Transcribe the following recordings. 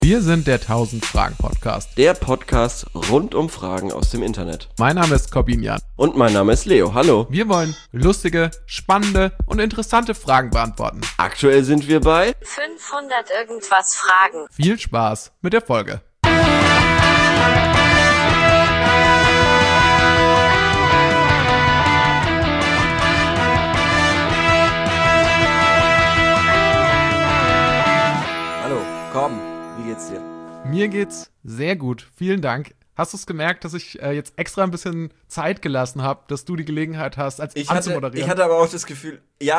Wir sind der 1000 Fragen Podcast. Der Podcast rund um Fragen aus dem Internet. Mein Name ist Corbinian. Und mein Name ist Leo. Hallo. Wir wollen lustige, spannende und interessante Fragen beantworten. Aktuell sind wir bei 500 irgendwas Fragen. Viel Spaß mit der Folge. Hallo, komm, wie geht's dir? Mir geht's sehr gut. Vielen Dank. Hast du es gemerkt, dass ich jetzt extra ein bisschen Zeit gelassen habe, dass du die Gelegenheit hast, als anzumoderieren? Ich hatte aber auch das Gefühl, ich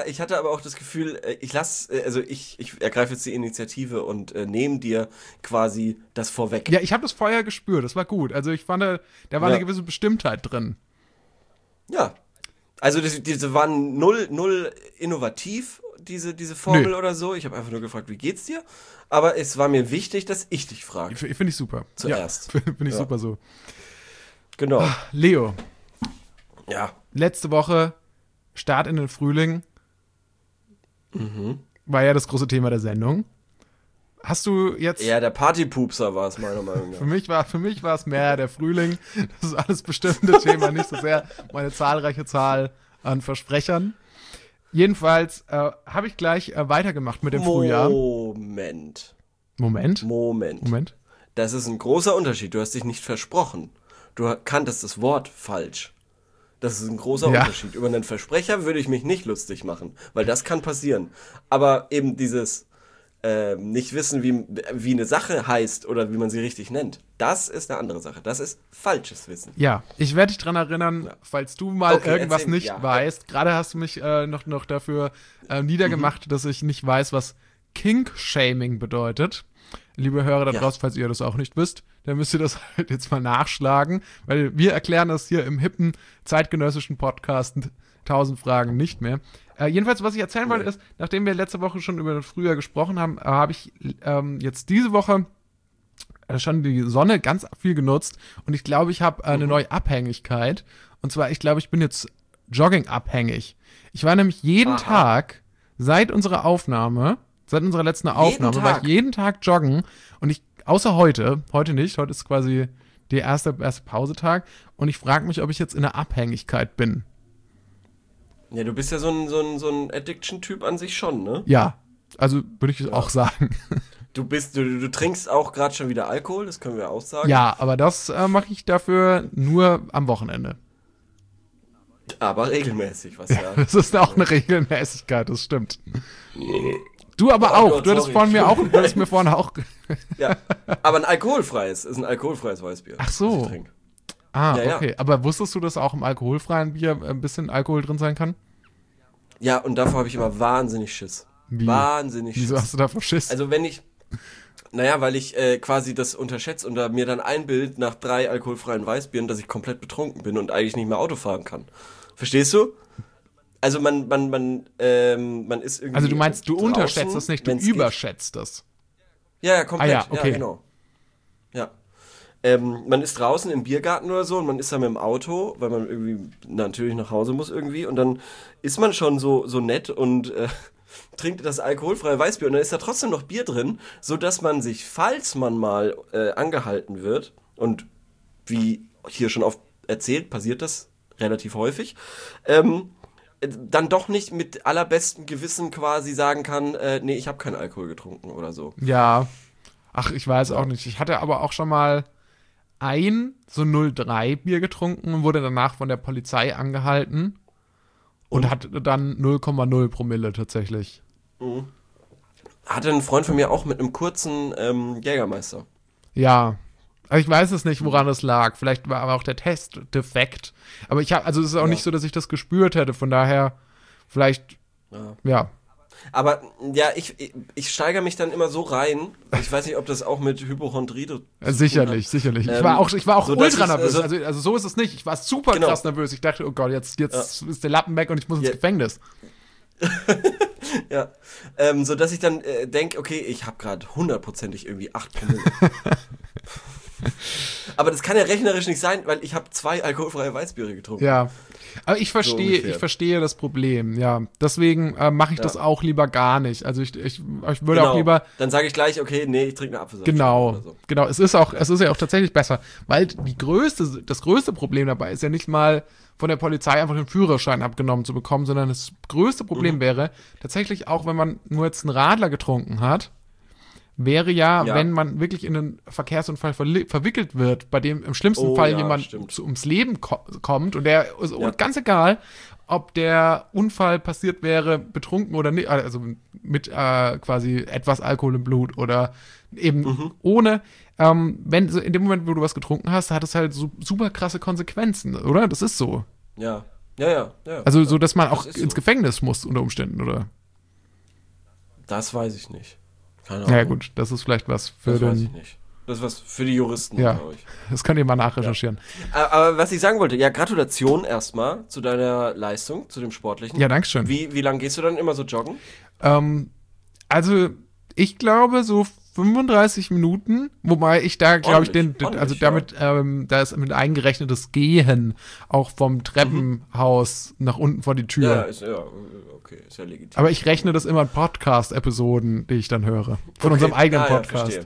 ergreife jetzt die Initiative und nehme dir quasi das vorweg. Ja, ich habe das vorher gespürt, das war gut. Also ich fand, da war eine gewisse Bestimmtheit drin. Ja, also diese waren null innovativ, diese Formel oder so. Ich habe einfach nur gefragt, wie geht's dir? Aber es war mir wichtig, dass ich dich frage. Finde ich super. Zuerst. Ja, finde ich super so. Genau. Leo, Ja. letzte Woche Start in den Frühling war ja das große Thema der Sendung. Hast du jetzt... Ja, der Partypupser war es meiner Meinung nach. Für mich war es mehr der Frühling. Das ist alles bestimmte Thema, nicht so sehr meine zahlreiche Zahl an Versprechern. Jedenfalls habe ich gleich weitergemacht mit dem Frühjahr. Moment. Das ist ein großer Unterschied. Du hast dich nicht versprochen. Du kanntest das Wort falsch. Das ist ein großer Unterschied. Über einen Versprecher würde ich mich nicht lustig machen, weil das kann passieren. Aber eben dieses nicht wissen, wie eine Sache heißt oder wie man sie richtig nennt, das ist eine andere Sache. Das ist falsches Wissen. Ja, ich werde dich dran erinnern, falls du mal irgendwas nicht weißt. Gerade hast du mich noch dafür niedergemacht, dass ich nicht weiß, was Kink-Shaming bedeutet. Liebe Hörer da draußen, falls ihr das auch nicht wisst, dann müsst ihr das halt jetzt mal nachschlagen, weil wir erklären das hier im hippen, zeitgenössischen Podcast 1000 Fragen nicht mehr. Jedenfalls, was ich erzählen wollte, ist, nachdem wir letzte Woche schon über das Frühjahr gesprochen haben, habe ich jetzt diese Woche schon die Sonne ganz viel genutzt und ich glaube, ich habe eine neue Abhängigkeit. Und zwar, ich glaube, ich bin jetzt Jogging-abhängig. Ich war nämlich jeden Tag, seit unserer letzten Aufnahme, war ich jeden Tag joggen und außer heute nicht, heute ist quasi der erste Pausetag und ich frage mich, ob ich jetzt in der Abhängigkeit bin. Ja, du bist ja so ein Addiction-Typ an sich schon, ne? Ja, also würde ich auch sagen. Du trinkst auch gerade schon wieder Alkohol, das können wir auch sagen. Ja, aber das mache ich dafür nur am Wochenende. Aber regelmäßig, was ja. Das ist auch eine Regelmäßigkeit, das stimmt. Du aber auch, Gott, du hattest mir vorhin auch... Ja, aber ein alkoholfreies Weißbier. Ach so. Ja, okay. Aber wusstest du, dass auch im alkoholfreien Bier ein bisschen Alkohol drin sein kann? Ja, und davor habe ich immer wahnsinnig Schiss. Wie? Wahnsinnig Schiss. Wieso hast du davor Schiss? Also weil ich quasi das unterschätze und da mir dann einbildet nach 3 alkoholfreien Weißbieren, dass ich komplett betrunken bin und eigentlich nicht mehr Auto fahren kann. Verstehst du? Also man ist irgendwie... Also du meinst, du draußen, unterschätzt es nicht, du überschätzt es. Ja, komplett. Ja, okay. Ja, genau. Ja. Man ist draußen im Biergarten oder so und man ist da mit dem Auto, weil man irgendwie natürlich nach Hause muss irgendwie und dann ist man schon so nett und trinkt das alkoholfreie Weißbier und dann ist da trotzdem noch Bier drin, sodass man sich, falls man mal angehalten wird und wie hier schon oft erzählt, passiert das relativ häufig, dann doch nicht mit allerbestem Gewissen quasi sagen kann, nee, ich habe keinen Alkohol getrunken oder so. Ja. Ach, ich weiß auch nicht. Ich hatte aber auch schon mal so 0,3 Bier getrunken und wurde danach von der Polizei angehalten und hatte dann 0,0 Promille tatsächlich. Mhm. Hatte ein Freund von mir auch mit einem kurzen Jägermeister. Ja. Also ich weiß es nicht, woran es lag. Vielleicht war aber auch der Test defekt. Aber es ist auch nicht so, dass ich das gespürt hätte. Von daher, vielleicht, ja. Aber ja, ich steigere mich dann immer so rein. Ich weiß nicht, ob das auch mit Hypochondrie zu tun hat. Sicherlich. Ich war auch so, ultra nervös. Also so ist es nicht. Ich war super krass nervös. Ich dachte, oh Gott, jetzt ist der Lappen weg und ich muss ins Gefängnis. Ja. So dass ich dann denke, okay, ich habe gerade 100%ig irgendwie 8 Promille. Aber das kann ja rechnerisch nicht sein, weil ich habe 2 alkoholfreie Weißbiere getrunken. Ja, aber ich verstehe das Problem, ja. Deswegen mache ich das auch lieber gar nicht. Also ich würde auch lieber... Dann sage ich gleich, okay, nee, ich trinke eine Apfelsaft. Genau. Es ist ja auch tatsächlich besser, weil das größte Problem dabei ist ja nicht mal von der Polizei einfach den Führerschein abgenommen zu bekommen, sondern das größte Problem wäre tatsächlich auch, wenn man nur jetzt einen Radler getrunken hat, wäre wenn man wirklich in einen Verkehrsunfall verwickelt wird, bei dem im schlimmsten Fall jemand ums Leben kommt und der ist ganz egal, ob der Unfall passiert wäre, betrunken oder nicht, also mit quasi etwas Alkohol im Blut oder eben ohne, wenn in dem Moment, wo du was getrunken hast, hat es halt super krasse Konsequenzen, oder? Das ist so. Ja. Also so, dass man auch ins Gefängnis muss unter Umständen, oder? Das weiß ich nicht. Keine Ahnung. Ja gut, das ist vielleicht was für das weiß ich nicht. Das ist was für die Juristen, glaube ich. Das könnt ihr mal nachrecherchieren. Ja. Aber was ich sagen wollte, Gratulation erstmal zu deiner Leistung, zu dem Sportlichen. Ja, danke schön. Wie lange gehst du dann immer so joggen? Also, ich glaube so 35 Minuten, wobei ich da, glaube ich, da ist mit eingerechnetes Gehen auch vom Treppenhaus nach unten vor die Tür. Okay, ist ja legitim. Aber ich rechne das immer in Podcast-Episoden, die ich dann höre. Von unserem eigenen Podcast.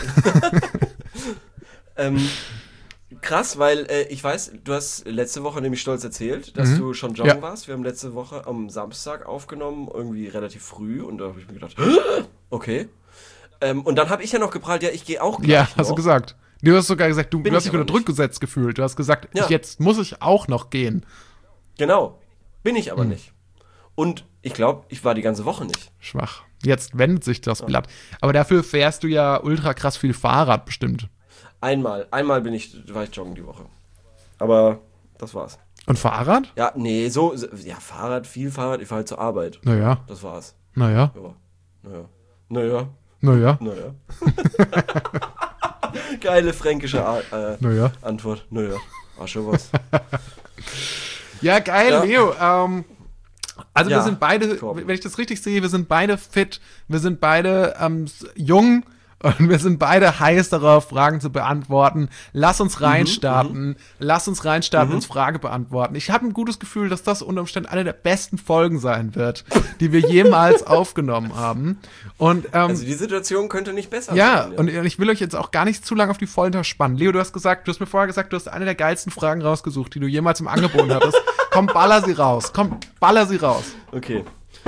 Krass, weil ich weiß, du hast letzte Woche nämlich stolz erzählt, dass du schon joggen warst. Wir haben letzte Woche am Samstag aufgenommen, irgendwie relativ früh, und da habe ich mir gedacht, okay. Und dann habe ich ja noch geprahlt, ich gehe auch gleich noch. Hast du gesagt. Du hast sogar gesagt, du hast dich unter Druck gesetzt gefühlt. Du hast gesagt, jetzt muss ich auch noch gehen. Genau, bin ich aber nicht. Und ich glaube, ich war die ganze Woche nicht. Schwach. Jetzt wendet sich das Blatt. Aber dafür fährst du ja ultra krass viel Fahrrad bestimmt. Einmal war ich joggen die Woche. Aber das war's. Und Fahrrad? Ja, nee, Fahrrad, viel Fahrrad, ich fahre halt zur Arbeit. Naja. Das war's. Naja. Geile fränkische Antwort. Naja. Ach, schon was. Ja, geil, Leo. Also wir sind beide, wenn ich das richtig sehe, wir sind beide fit, wir sind beide jung und wir sind beide heiß darauf, Fragen zu beantworten. Lass uns reinstarten. Ins Frage beantworten. Ich habe ein gutes Gefühl, dass das unter Umständen eine der besten Folgen sein wird, die wir jemals aufgenommen haben. Und, also die Situation könnte nicht besser sein. Ja, und ich will euch jetzt auch gar nicht zu lange auf die Folter spannen. Leo, du hast mir vorher gesagt, du hast eine der geilsten Fragen rausgesucht, die du jemals im Angebot hattest. Komm, baller sie raus. Okay.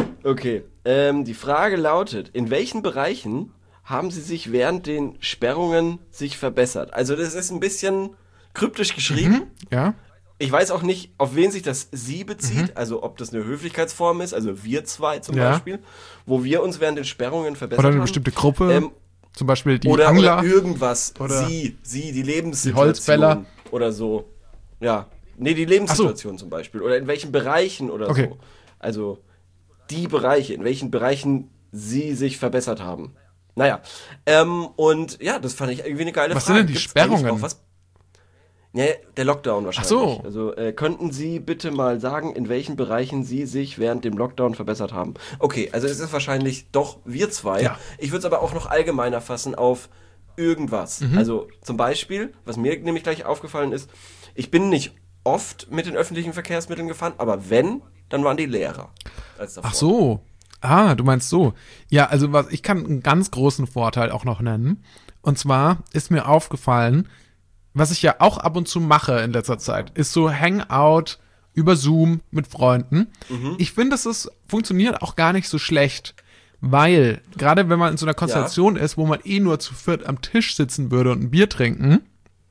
Die Frage lautet, in welchen Bereichen haben sie sich während den Sperrungen sich verbessert? Also das ist ein bisschen kryptisch geschrieben. Ja. Ich weiß auch nicht, auf wen sich das Sie bezieht, also ob das eine Höflichkeitsform ist, also wir zwei zum Beispiel, wo wir uns während den Sperrungen verbessert haben. Oder eine bestimmte Gruppe, zum Beispiel die Angler. Oder irgendwas, oder die Lebenssituation. Die Holzfäller. Oder so, ja. Nee, die Lebenssituation zum Beispiel. Oder in welchen Bereichen oder so. Also die Bereiche, in welchen Bereichen sie sich verbessert haben. Naja, und ja, das fand ich irgendwie eine geile Frage. Was sind denn die Sperrungen? Ja, der Lockdown wahrscheinlich. Ach so. Also könnten Sie bitte mal sagen, in welchen Bereichen Sie sich während dem Lockdown verbessert haben? Okay, also es ist wahrscheinlich doch wir zwei. Ja. Ich würde es aber auch noch allgemeiner fassen auf irgendwas. Also zum Beispiel, was mir nämlich gleich aufgefallen ist, ich bin nicht oft mit den öffentlichen Verkehrsmitteln gefahren, aber wenn, dann waren die leerer als davor. Ach so. Du meinst so. Ja, also ich kann einen ganz großen Vorteil auch noch nennen. Und zwar ist mir aufgefallen, was ich ja auch ab und zu mache in letzter Zeit, ist so Hangout über Zoom mit Freunden. Ich finde, funktioniert auch gar nicht so schlecht, weil gerade wenn man in so einer Konstellation ist, wo man nur zu viert am Tisch sitzen würde und ein Bier trinken,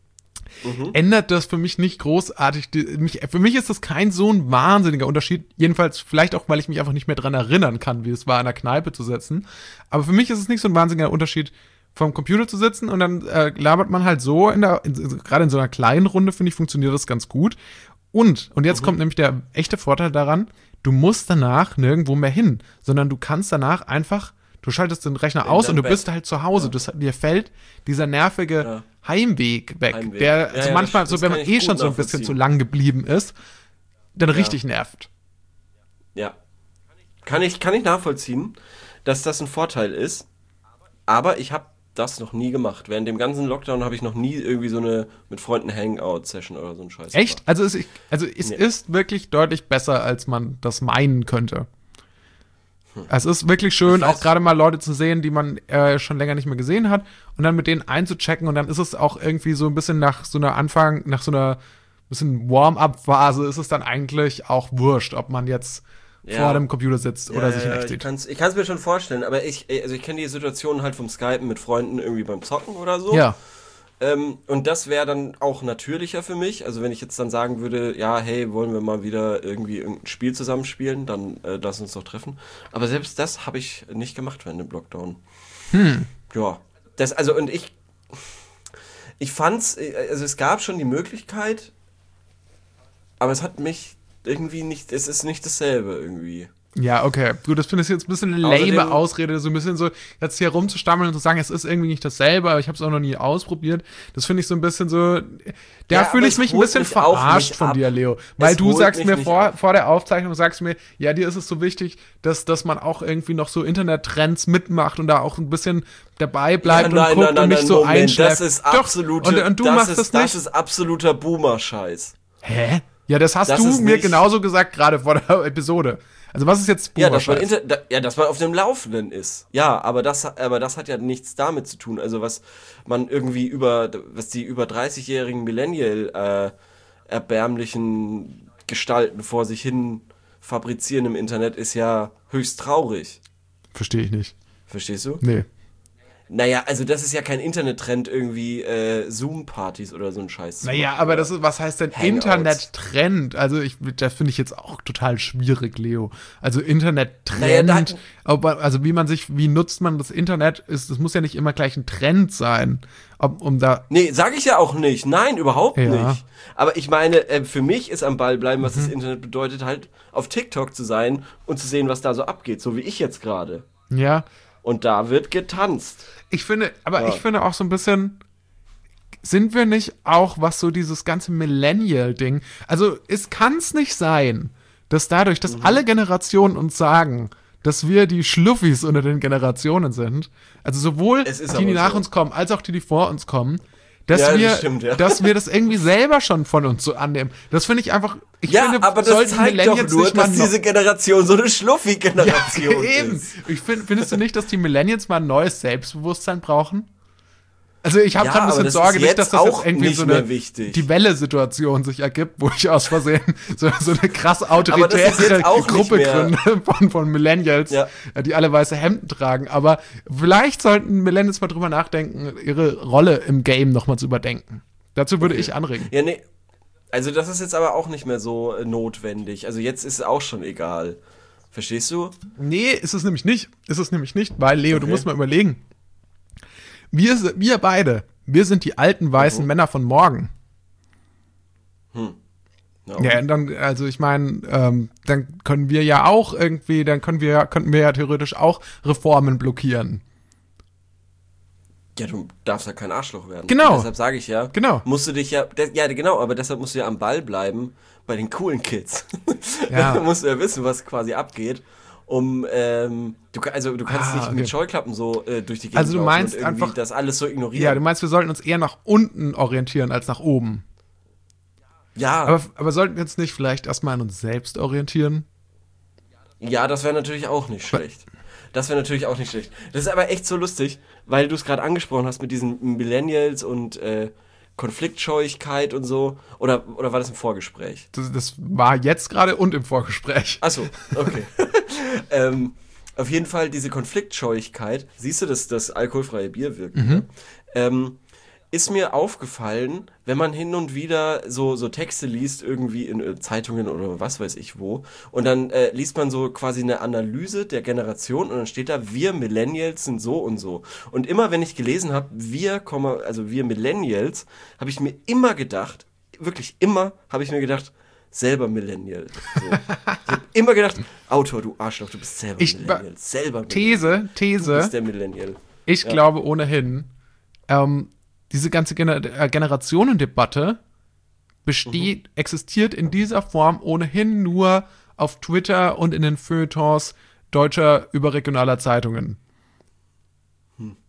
ändert das für mich nicht großartig. Für mich ist das kein so ein wahnsinniger Unterschied. Jedenfalls vielleicht auch, weil ich mich einfach nicht mehr dran erinnern kann, wie es war, in der Kneipe zu sitzen. Aber für mich ist es nicht so ein wahnsinniger Unterschied, vom Computer zu sitzen und dann labert man halt so, gerade in so einer kleinen Runde, finde ich, funktioniert das ganz gut. Und jetzt kommt nämlich der echte Vorteil daran, du musst danach nirgendwo mehr hin, sondern du kannst danach einfach, du schaltest den Rechner aus und du bist halt zu Hause. Dir fällt dieser nervige Heimweg weg, der manchmal, so wenn man schon so ein bisschen zu lang geblieben ist, dann richtig nervt. Ja. Kann ich nachvollziehen, dass das ein Vorteil ist, aber ich habe das noch nie gemacht. Während dem ganzen Lockdown habe ich noch nie irgendwie so eine mit Freunden Hangout-Session oder so ein Scheiß Echt? Gemacht. Es ist wirklich deutlich besser, als man das meinen könnte. Es ist wirklich schön, auch gerade mal Leute zu sehen, die man schon länger nicht mehr gesehen hat und dann mit denen einzuchecken und dann ist es auch irgendwie so ein bisschen nach so einer bisschen Warm-up-Phase ist es dann eigentlich auch wurscht, ob man jetzt vor dem Computer sitzt oder sich in echt sieht. Ich kann es mir schon vorstellen, aber ich kenne die Situation halt vom Skypen mit Freunden irgendwie beim Zocken oder so. Ja. Und das wäre dann auch natürlicher für mich. Also wenn ich jetzt dann sagen würde, ja, hey, wollen wir mal wieder irgendwie irgendein Spiel zusammenspielen, dann lass uns doch treffen. Aber selbst das habe ich nicht gemacht während dem Lockdown. Ja. Ich fand's, also es gab schon die Möglichkeit, aber es hat mich irgendwie nicht, es ist nicht dasselbe irgendwie. Ja, okay. Gut, das finde ich jetzt ein bisschen eine lame Ausrede, so ein bisschen so jetzt hier rumzustammeln und zu sagen, es ist irgendwie nicht dasselbe, aber ich habe es auch noch nie ausprobiert. Das finde ich so ein bisschen so, fühle ich mich ein bisschen verarscht von dir, Leo. Weil du sagst mir vor der Aufzeichnung, sagst mir, ja, dir ist es so wichtig, dass man auch irgendwie noch so Internettrends mitmacht und da auch ein bisschen dabei bleibt und guckt und nicht so einschläft. Das ist absolute, und du machst das nicht. Das ist absoluter Boomer-Scheiß. Hä? Ja, das hast du mir genauso gesagt, gerade vor der Episode. Also was ist jetzt Boomer-Scheiß? Dass man auf dem Laufenden ist. Ja, aber das hat ja nichts damit zu tun. Also was man irgendwie was die über 30-jährigen Millennial erbärmlichen Gestalten vor sich hin fabrizieren im Internet, ist ja höchst traurig. Verstehe ich nicht. Verstehst du? Nee. Naja, also das ist ja kein Internettrend, irgendwie Zoom-Partys oder so ein Scheiß. Naja, aber was heißt denn Hangouts? Internet-Trend? Also das finde ich jetzt auch total schwierig, Leo. Also Internet-Trend, wie nutzt man das Internet, das muss ja nicht immer gleich ein Trend sein. Nee, sage ich ja auch nicht. Nein, überhaupt nicht. Aber ich meine, für mich ist am Ball bleiben, was das Internet bedeutet, halt auf TikTok zu sein und zu sehen, was da so abgeht, so wie ich jetzt gerade. Ja. Und da wird getanzt. Ich finde auch so ein bisschen, sind wir nicht auch, was so dieses ganze Millennial-Ding, also es kann es nicht sein, dass dadurch, dass alle Generationen uns sagen, dass wir die Schluffis unter den Generationen sind, also sowohl die nach uns kommen, als auch die vor uns kommen, dass wir das irgendwie selber schon von uns so annehmen. Das finde ich einfach, aber das zeigt doch nur, dass diese Generation so eine Schluffi-Generation ist. Findest du nicht, dass die Millennials mal ein neues Selbstbewusstsein brauchen? Also ich habe gerade ein bisschen Sorge, nicht, dass das jetzt irgendwie so eine die Welle-Situation sich ergibt, wo ich aus Versehen so eine krass autoritäre Gruppe gründe von Millennials, die alle weiße Hemden tragen. Aber vielleicht sollten Millennials mal drüber nachdenken, ihre Rolle im Game nochmal zu überdenken. Dazu würde ich anregen. Ja, nee. Also das ist jetzt aber auch nicht mehr so notwendig. Also jetzt ist es auch schon egal. Verstehst du? Nee, ist es nämlich nicht. Weil, Leo, du musst mal überlegen. Wir beide, wir sind die alten weißen Männer von morgen. Ja, dann, also ich meine, dann können wir ja auch irgendwie, könnten wir ja theoretisch auch Reformen blockieren. Ja, du darfst ja kein Arschloch werden. Genau. Deshalb sage ich ja, musst du dich genau, aber deshalb musst du ja am Ball bleiben bei den coolen Kids. Ja. Da musst du ja wissen, was quasi abgeht. Du kannst nicht mit Scheuklappen so durch die Gegend also du meinst und irgendwie einfach das alles so ignorieren. Ja, du meinst, wir sollten uns eher nach unten orientieren als nach oben. Ja. Aber sollten wir uns nicht vielleicht erstmal an uns selbst orientieren? Ja, das wäre natürlich auch nicht schlecht. Das ist aber echt so lustig, weil du es gerade angesprochen hast mit diesen Millennials und Konfliktscheuigkeit und so. Oder war das im Vorgespräch? Das war jetzt gerade und im Vorgespräch. Achso, okay. Auf jeden Fall diese Konfliktscheuigkeit, siehst du, dass das alkoholfreie Bier wirkt, ist mir aufgefallen, wenn man hin und wieder so Texte liest, irgendwie in Zeitungen oder was weiß ich wo, und dann liest man so quasi eine Analyse der Generation und dann steht da, wir Millennials sind so und so. Und immer, wenn ich gelesen habe, wir Millennials, habe ich mir immer gedacht, wirklich immer, habe ich mir gedacht, selber Millennial. So. Ich habe immer gedacht, Autor, du Arschloch, du bist selber Millennial. Selber Millennial. These. Du bist der Millennial. Ich glaube ohnehin, diese ganze Generationendebatte existiert in dieser Form ohnehin nur auf Twitter und in den Feuilletons deutscher überregionaler Zeitungen.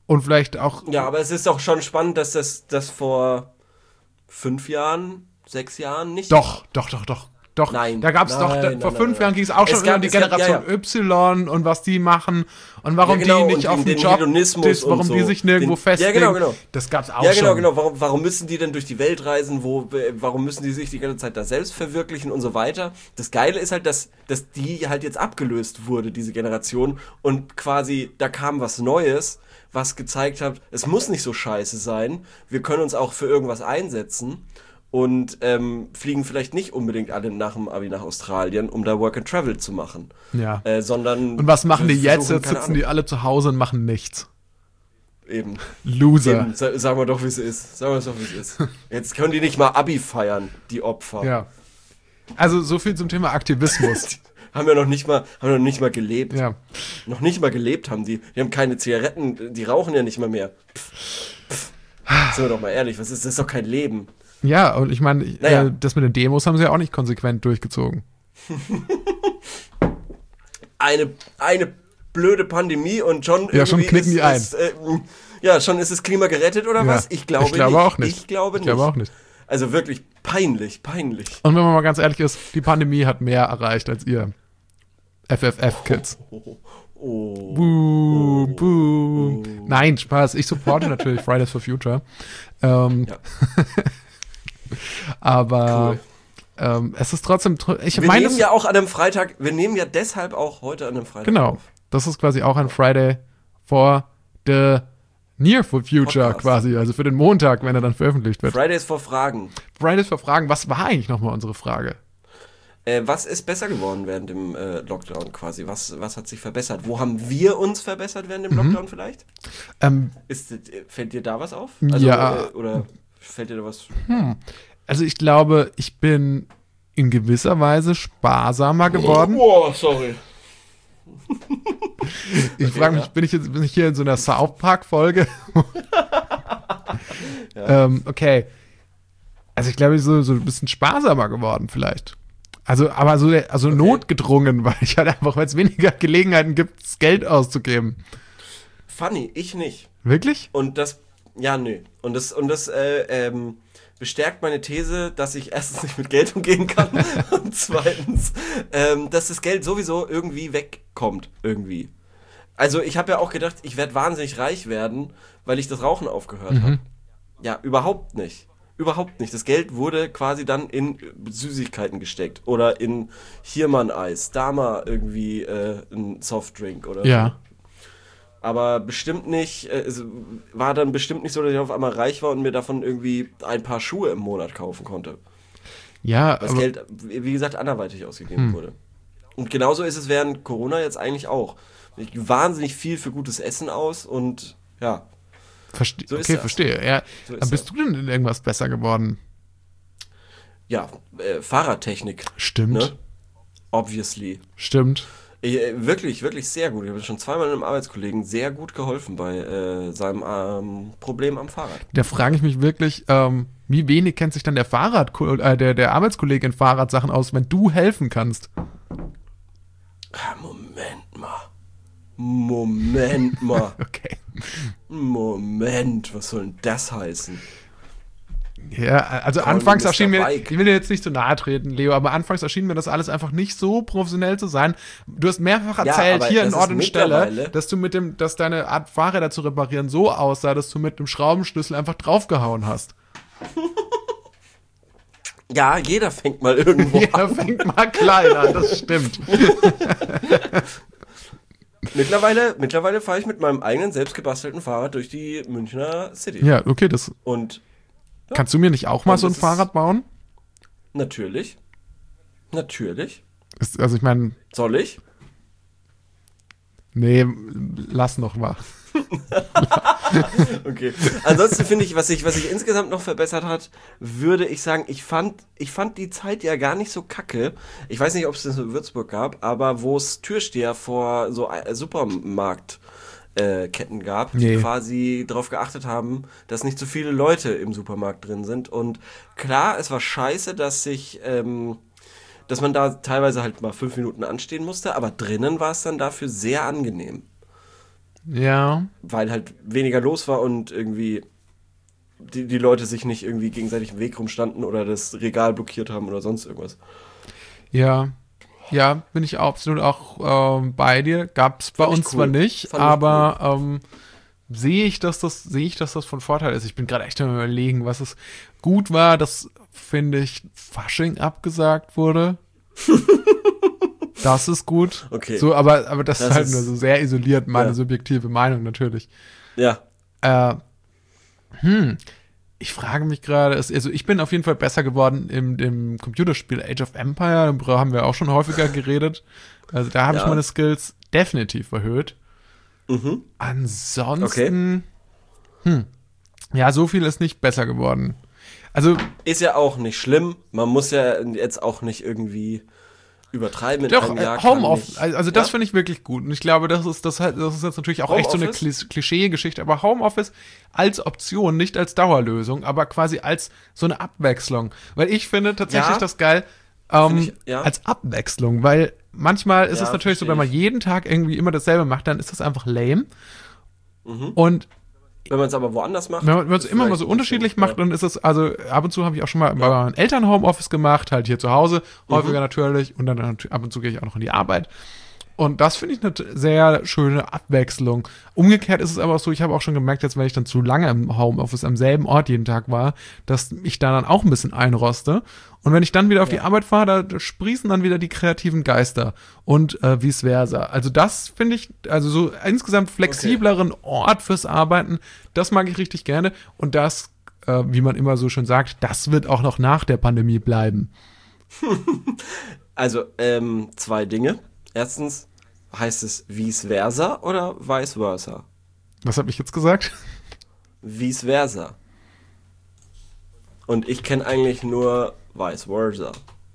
Und vielleicht auch... Ja, aber es ist auch schon spannend, dass das vor 5 Jahren, 6 Jahren nicht... Doch. Nein. Da gab es vor 5 Jahren ging es auch schon um die Generation Y und was die machen und warum die nicht auf dem Job ist, warum die sich nirgendwo festlegen. Ja, genau. Das gab's auch schon. Ja, genau. Warum müssen die denn durch die Welt reisen? Warum müssen die sich die ganze Zeit da selbst verwirklichen und so weiter? Das Geile ist halt, dass die halt jetzt abgelöst wurde, diese Generation, und quasi da kam was Neues, was gezeigt hat, es muss nicht so scheiße sein, wir können uns auch für irgendwas einsetzen. Und fliegen vielleicht nicht unbedingt alle nach dem Abi nach Australien, um da Work and Travel zu machen. Ja. Sondern... Und was machen die jetzt? Jetzt sitzen die alle zu Hause und machen nichts. Eben. Loser. Eben. Sagen wir doch, wie es ist. Jetzt können die nicht mal Abi feiern, die Opfer. Ja. Also so viel zum Thema Aktivismus. haben noch nicht mal gelebt. Ja. Noch nicht mal gelebt haben die. Die haben keine Zigaretten, die rauchen ja nicht mal mehr. Sind wir doch mal ehrlich, das ist doch kein Leben. Ja, und ich meine, das mit den Demos haben sie ja auch nicht konsequent durchgezogen. Eine blöde Pandemie und schon irgendwie schon knicken die ein. Schon ist das Klima gerettet oder was? Ich glaube auch nicht. Ich glaube auch nicht. Also wirklich peinlich. Und wenn man mal ganz ehrlich ist, die Pandemie hat mehr erreicht als ihr FFF-Kids. Buh. Nein, Spaß. Ich supporte natürlich Fridays for Future. Aber es ist trotzdem... Wir nehmen ja auch an einem Freitag, wir nehmen ja deshalb auch heute an einem Freitag Genau, auf. Das ist quasi auch ein Friday for the Near Future Podcast. Quasi, also für den Montag, wenn er dann veröffentlicht wird. Fridays for Fragen. Was war eigentlich nochmal unsere Frage? Was ist besser geworden während dem Lockdown quasi? Was hat sich verbessert? Wo haben wir uns verbessert während dem Lockdown vielleicht? Fällt dir da was auf? Also, oder fällt dir da was? Also ich glaube, ich bin in gewisser Weise sparsamer geworden. Oh, sorry. Ich frage mich, bin ich hier in so einer South Park-Folge? Okay. Also ich glaube, ich so ein bisschen sparsamer geworden vielleicht. Aber notgedrungen, weil es weniger Gelegenheiten gibt, das Geld auszugeben. Funny, ich nicht. Wirklich? Und das, nö. Und das bestärkt meine These, dass ich erstens nicht mit Geld umgehen kann und zweitens, dass das Geld sowieso irgendwie wegkommt, irgendwie. Also ich habe ja auch gedacht, ich werde wahnsinnig reich werden, weil ich das Rauchen aufgehört habe. Ja, überhaupt nicht. Überhaupt nicht. Das Geld wurde quasi dann in Süßigkeiten gesteckt oder in hier mal ein Eis, da mal irgendwie ein Softdrink oder so. Aber bestimmt nicht, es war dann bestimmt nicht so, dass ich auf einmal reich war und mir davon irgendwie ein paar Schuhe im Monat kaufen konnte. Ja, weil das Geld, wie gesagt, anderweitig ausgegeben wurde. Und genauso ist es während Corona jetzt eigentlich auch. Ich gebe wahnsinnig viel für gutes Essen aus und ja. Verstehe. Ja, so bist du denn in irgendwas besser geworden? Ja, Fahrradtechnik. Stimmt. Ne? Obviously. Stimmt. Wirklich, wirklich sehr gut. Ich habe schon zweimal einem Arbeitskollegen sehr gut geholfen bei seinem Problem am Fahrrad. Da frage ich mich wirklich, wie wenig kennt sich dann der der Arbeitskollege in Fahrradsachen aus, wenn du helfen kannst? Moment mal. Okay. Moment, was soll denn das heißen? Ja, also anfangs erschien mir, ich will dir jetzt nicht so nahe treten, Leo, aber anfangs erschien mir das alles einfach nicht so professionell zu sein. Du hast mehrfach erzählt, hier in Ort und Stelle, dass deine Art Fahrräder zu reparieren so aussah, dass du mit dem Schraubenschlüssel einfach draufgehauen hast. Ja, jeder fängt mal irgendwo an. Jeder fängt mal klein an, das stimmt. Mittlerweile fahre ich mit meinem eigenen selbstgebastelten Fahrrad durch die Münchner City. Ja, okay, Und kannst du mir nicht auch mal so ein Fahrrad bauen? Natürlich. Also ich meine... Soll ich? Nee, lass noch mal. Okay. Ansonsten finde ich, was sich insgesamt noch verbessert hat, würde ich sagen, ich fand die Zeit ja gar nicht so kacke. Ich weiß nicht, ob es das in Würzburg gab, aber wo es Türsteher vor so Supermarktketten gab, die quasi darauf geachtet haben, dass nicht so viele Leute im Supermarkt drin sind. Und klar, es war scheiße, dass man da teilweise halt mal 5 Minuten anstehen musste, aber drinnen war es dann dafür sehr angenehm. Ja. Weil halt weniger los war und irgendwie die Leute sich nicht irgendwie gegenseitig im Weg rumstanden oder das Regal blockiert haben oder sonst irgendwas. Ja. Ja, bin ich absolut auch bei dir. Gab's bei uns zwar nicht, aber sehe ich, dass das von Vorteil ist. Ich bin gerade echt am Überlegen, was es gut war, dass, finde ich, Fasching abgesagt wurde. Das ist gut. Okay. So, aber das ist halt nur so sehr isoliert, meine subjektive Meinung natürlich. Ja. Ich frage mich gerade, also ich bin auf jeden Fall besser geworden in dem Computerspiel Age of Empire, darüber haben wir auch schon häufiger geredet. Also da habe ich meine Skills definitiv erhöht. Mhm. Ansonsten, ja, so viel ist nicht besser geworden. Also ist ja auch nicht schlimm. Man muss ja jetzt auch nicht irgendwie übertreiben mit doch, einem Jahr. Homeoffice, also das finde ich wirklich gut. Und ich glaube, das ist jetzt natürlich auch echt so eine Klischee-Geschichte. Aber Homeoffice als Option, nicht als Dauerlösung, aber quasi als so eine Abwechslung. Weil ich finde tatsächlich das geil als Abwechslung. Weil manchmal ist es natürlich so, wenn man jeden Tag irgendwie immer dasselbe macht, dann ist das einfach lame. Mhm. Und wenn man es aber woanders macht. Wenn man es immer mal so unterschiedlich macht, dann ist es, also ab und zu habe ich auch schon mal bei meinen Eltern Homeoffice gemacht, halt hier zu Hause, häufiger natürlich, und dann ab und zu gehe ich auch noch in die Arbeit. Und das finde ich eine sehr schöne Abwechslung. Umgekehrt ist es aber auch so, ich habe auch schon gemerkt, jetzt wenn ich dann zu lange im Homeoffice am selben Ort jeden Tag war, dass ich da dann auch ein bisschen einroste. Und wenn ich dann wieder auf die Arbeit fahre, da sprießen dann wieder die kreativen Geister und vice versa. Also das finde ich, also so insgesamt flexibleren Ort fürs Arbeiten, das mag ich richtig gerne. Und das, wie man immer so schön sagt, das wird auch noch nach der Pandemie bleiben. Also, 2 Dinge. Erstens, heißt es vice versa oder vice versa? Was habe ich jetzt gesagt? Vice versa. Und ich kenne eigentlich nur vice versa.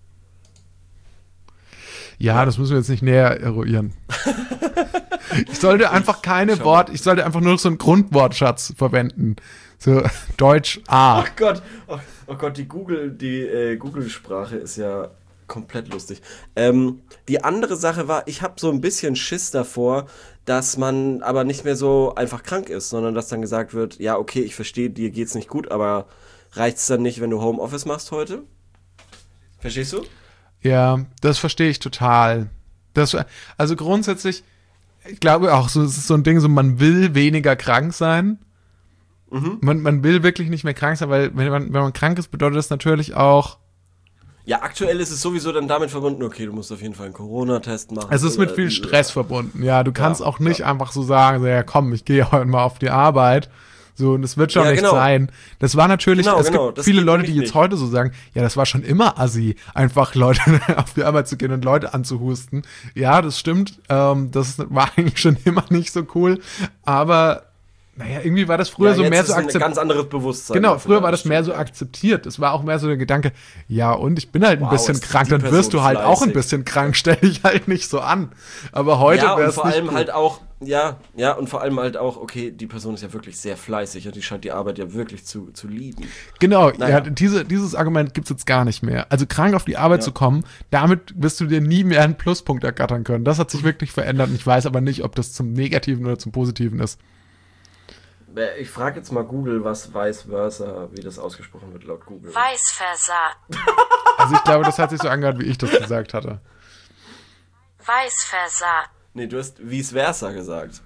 Ja, das müssen wir jetzt nicht näher eruieren. Ich sollte einfach ich sollte einfach nur so einen Grundwortschatz verwenden. So Deutsch A. Ach Gott, die Google-Sprache ist ja komplett lustig. Die andere Sache war, ich habe so ein bisschen Schiss davor, dass man aber nicht mehr so einfach krank ist, sondern dass dann gesagt wird, ja, okay, ich verstehe, dir geht's nicht gut, aber reicht's dann nicht, wenn du Homeoffice machst heute? Verstehst du? Ja, das verstehe ich total. Also grundsätzlich, ich glaube auch, es ist so ein Ding, so man will weniger krank sein. Mhm. Man will wirklich nicht mehr krank sein, weil wenn man krank ist, bedeutet das natürlich auch. Ja, aktuell ist es sowieso dann damit verbunden, okay, du musst auf jeden Fall einen Corona-Test machen. Es ist mit viel Stress verbunden, ja. Du kannst auch nicht einfach so sagen, so, ja komm, ich gehe heute mal auf die Arbeit. So, und es wird schon nicht sein. Das war natürlich, es gibt viele Leute, die jetzt heute so sagen, ja, das war schon immer assi, einfach Leute auf die Arbeit zu gehen und Leute anzuhusten. Ja, das stimmt. Das war eigentlich schon immer nicht so cool. Aber naja, irgendwie war das früher so mehr so akzeptiert. Ein ganz anderes Bewusstsein. Genau, früher war das mehr so akzeptiert. Es war auch mehr so der Gedanke, ja, und ich bin halt ein bisschen krank, dann wirst du halt auch ein bisschen krank, stell dich halt nicht so an. Aber heute wäre es nicht. Und vor allem halt auch, und vor allem halt auch, okay, die Person ist ja wirklich sehr fleißig und die scheint die Arbeit ja wirklich zu lieben. Genau, dieses Argument gibt's jetzt gar nicht mehr. Also krank auf die Arbeit zu kommen, damit wirst du dir nie mehr einen Pluspunkt ergattern können. Das hat sich wirklich verändert und ich weiß aber nicht, ob das zum Negativen oder zum Positiven ist. Ich frage jetzt mal Google, was vice versa, wie das ausgesprochen wird laut Google. Vice versa. Also ich glaube, das hat sich so angehört, wie ich das gesagt hatte. Vice versa. Nee, du hast vice versa gesagt.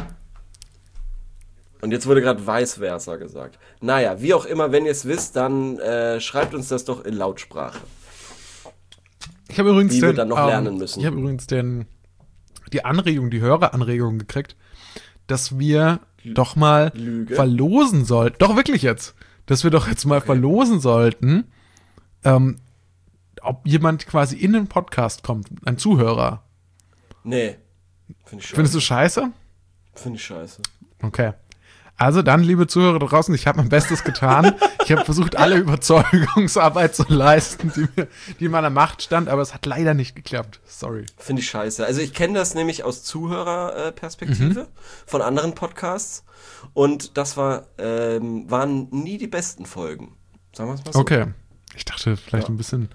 Und jetzt wurde gerade vice versa gesagt. Naja, wie auch immer, wenn ihr es wisst, dann schreibt uns das doch in Lautsprache. Ich habe übrigens wir dann noch lernen müssen. Ich habe übrigens die Höreranregung gekriegt, dass wir doch mal verlosen sollten. Doch, wirklich jetzt. Dass wir doch jetzt mal verlosen sollten, ob jemand quasi in den Podcast kommt. Ein Zuhörer. Nee. Find ich scheiße. Findest du scheiße? Finde ich scheiße. Okay. Also dann, liebe Zuhörer da draußen, ich habe mein Bestes getan. Ich habe versucht, alle Überzeugungsarbeit zu leisten, die in meiner Macht stand, aber es hat leider nicht geklappt. Sorry. Finde ich scheiße. Also ich kenne das nämlich aus Zuhörerperspektive von anderen Podcasts und das waren nie die besten Folgen. Sagen wir es mal so. Okay. Ich dachte vielleicht ein bisschen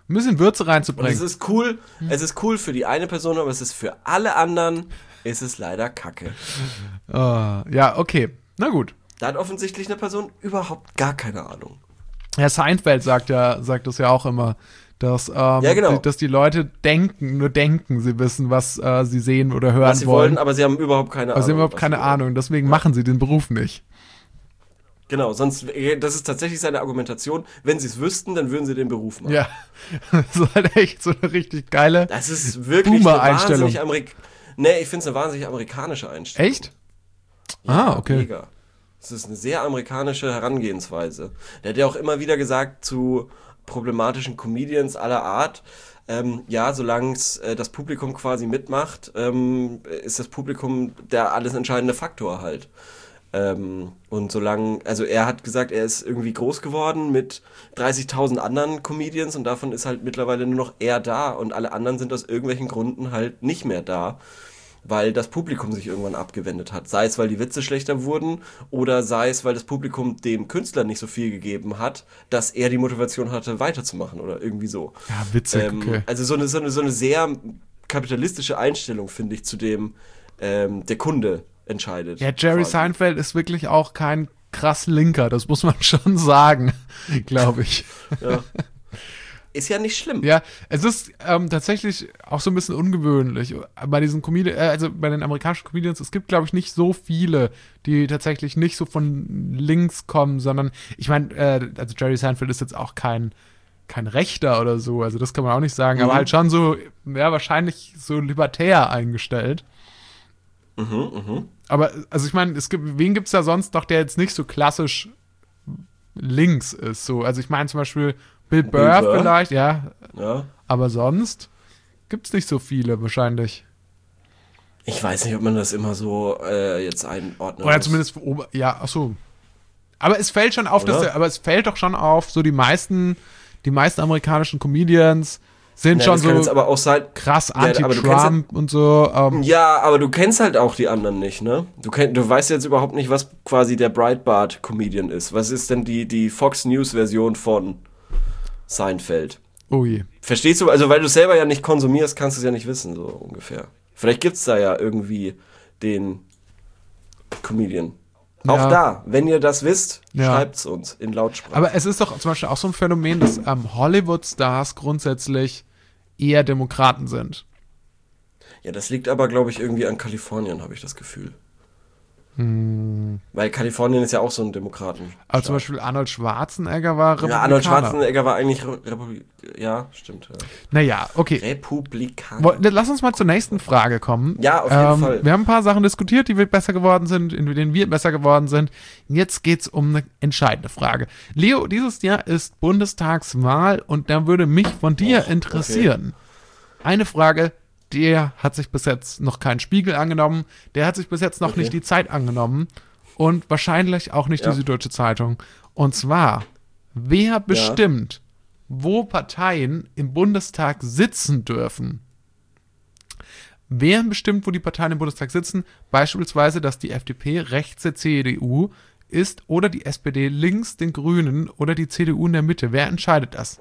ein bisschen Würze reinzubringen. Und es ist cool für die eine Person, aber es ist für alle anderen, ist es leider Kacke. Ja, okay. Na gut. Da hat offensichtlich eine Person überhaupt gar keine Ahnung. Herr Seinfeld sagt das ja auch immer, dass, genau. dass die Leute nur denken, sie wissen, was sie sehen oder hören was sie wollen, aber sie haben überhaupt keine Ahnung. Aber sie haben überhaupt keine Ahnung, deswegen machen sie den Beruf nicht. Genau, das ist tatsächlich seine Argumentation. Wenn sie es wüssten, dann würden sie den Beruf machen. Ja, das ist halt echt so eine richtig geile Das ist wirklich eine Boomer-Einstellung. Ich finde es eine wahnsinnig amerikanische Einstellung. Echt? Ja, okay. Mega. Das ist eine sehr amerikanische Herangehensweise. Der hat ja auch immer wieder gesagt zu problematischen Comedians aller Art, solange das Publikum quasi mitmacht, ist das Publikum der alles entscheidende Faktor halt. Und er hat gesagt, er ist irgendwie groß geworden mit 30.000 anderen Comedians und davon ist halt mittlerweile nur noch er da und alle anderen sind aus irgendwelchen Gründen halt nicht mehr da, weil das Publikum sich irgendwann abgewendet hat. Sei es, weil die Witze schlechter wurden oder sei es, weil das Publikum dem Künstler nicht so viel gegeben hat, dass er die Motivation hatte, weiterzumachen oder irgendwie so. Ja, witzig, okay. Also so eine sehr kapitalistische Einstellung, finde ich, zu dem der Kunde entscheidet. Ja, Jerry Seinfeld ist wirklich auch kein krass Linker, das muss man schon sagen, glaube ich. Ja. Ist ja nicht schlimm. Ja, es ist tatsächlich auch so ein bisschen ungewöhnlich. Bei diesen bei den amerikanischen Comedians, es gibt, glaube ich, nicht so viele, die tatsächlich nicht so von links kommen, sondern, ich meine, also Jerry Seinfeld ist jetzt auch kein Rechter oder so, also das kann man auch nicht sagen, aber halt schon so, ja, wahrscheinlich so libertär eingestellt. Aber, also ich meine, wen gibt's da sonst noch, der jetzt nicht so klassisch links ist, so, also ich meine zum Beispiel Bill Burr vielleicht, ja. Aber sonst gibt's nicht so viele wahrscheinlich. Ich weiß nicht, ob man das immer so jetzt einordnet. Oder zumindest, ja, ach so. Aber es fällt schon auf, es fällt doch schon auf, so die meisten amerikanischen Comedians sind schon so aber auch krass anti-Trump und so. Ja, aber du kennst halt auch die anderen nicht, ne? Du weißt jetzt überhaupt nicht, was quasi der Breitbart-Comedian ist. Was ist denn die Fox News-Version von Seinfeld? Oh je. Verstehst du? Also, weil du es selber ja nicht konsumierst, kannst du es ja nicht wissen, so ungefähr. Vielleicht gibt's da ja irgendwie den Comedian. Ja. Auch da, wenn ihr das wisst, schreibt's uns in Lautsprache. Aber es ist doch zum Beispiel auch so ein Phänomen, dass Hollywood-Stars grundsätzlich eher Demokraten sind. Ja, das liegt aber, glaube ich, irgendwie an Kalifornien, habe ich das Gefühl. Weil Kalifornien ist ja auch so ein Demokraten. Aber zum Beispiel Arnold Schwarzenegger war Republikaner. Ja, Arnold Schwarzenegger war eigentlich ja, stimmt. Ja. Naja, okay. Republikaner. Lass uns mal zur nächsten Frage kommen. Ja, auf jeden Fall. Wir haben ein paar Sachen diskutiert, die besser geworden sind, in denen wir besser geworden sind. Jetzt geht's um eine entscheidende Frage. Leo, dieses Jahr ist Bundestagswahl und da würde mich von dir interessieren. Okay. Eine Frage, der hat sich bis jetzt noch keinen Spiegel angenommen, der hat sich bis jetzt noch nicht die Zeit angenommen und wahrscheinlich auch nicht die Süddeutsche Zeitung. Und zwar, wer bestimmt, wo Parteien im Bundestag sitzen dürfen? Wer bestimmt, wo die Parteien im Bundestag sitzen? Beispielsweise, dass die FDP rechts der CDU ist oder die SPD links den Grünen oder die CDU in der Mitte. Wer entscheidet das?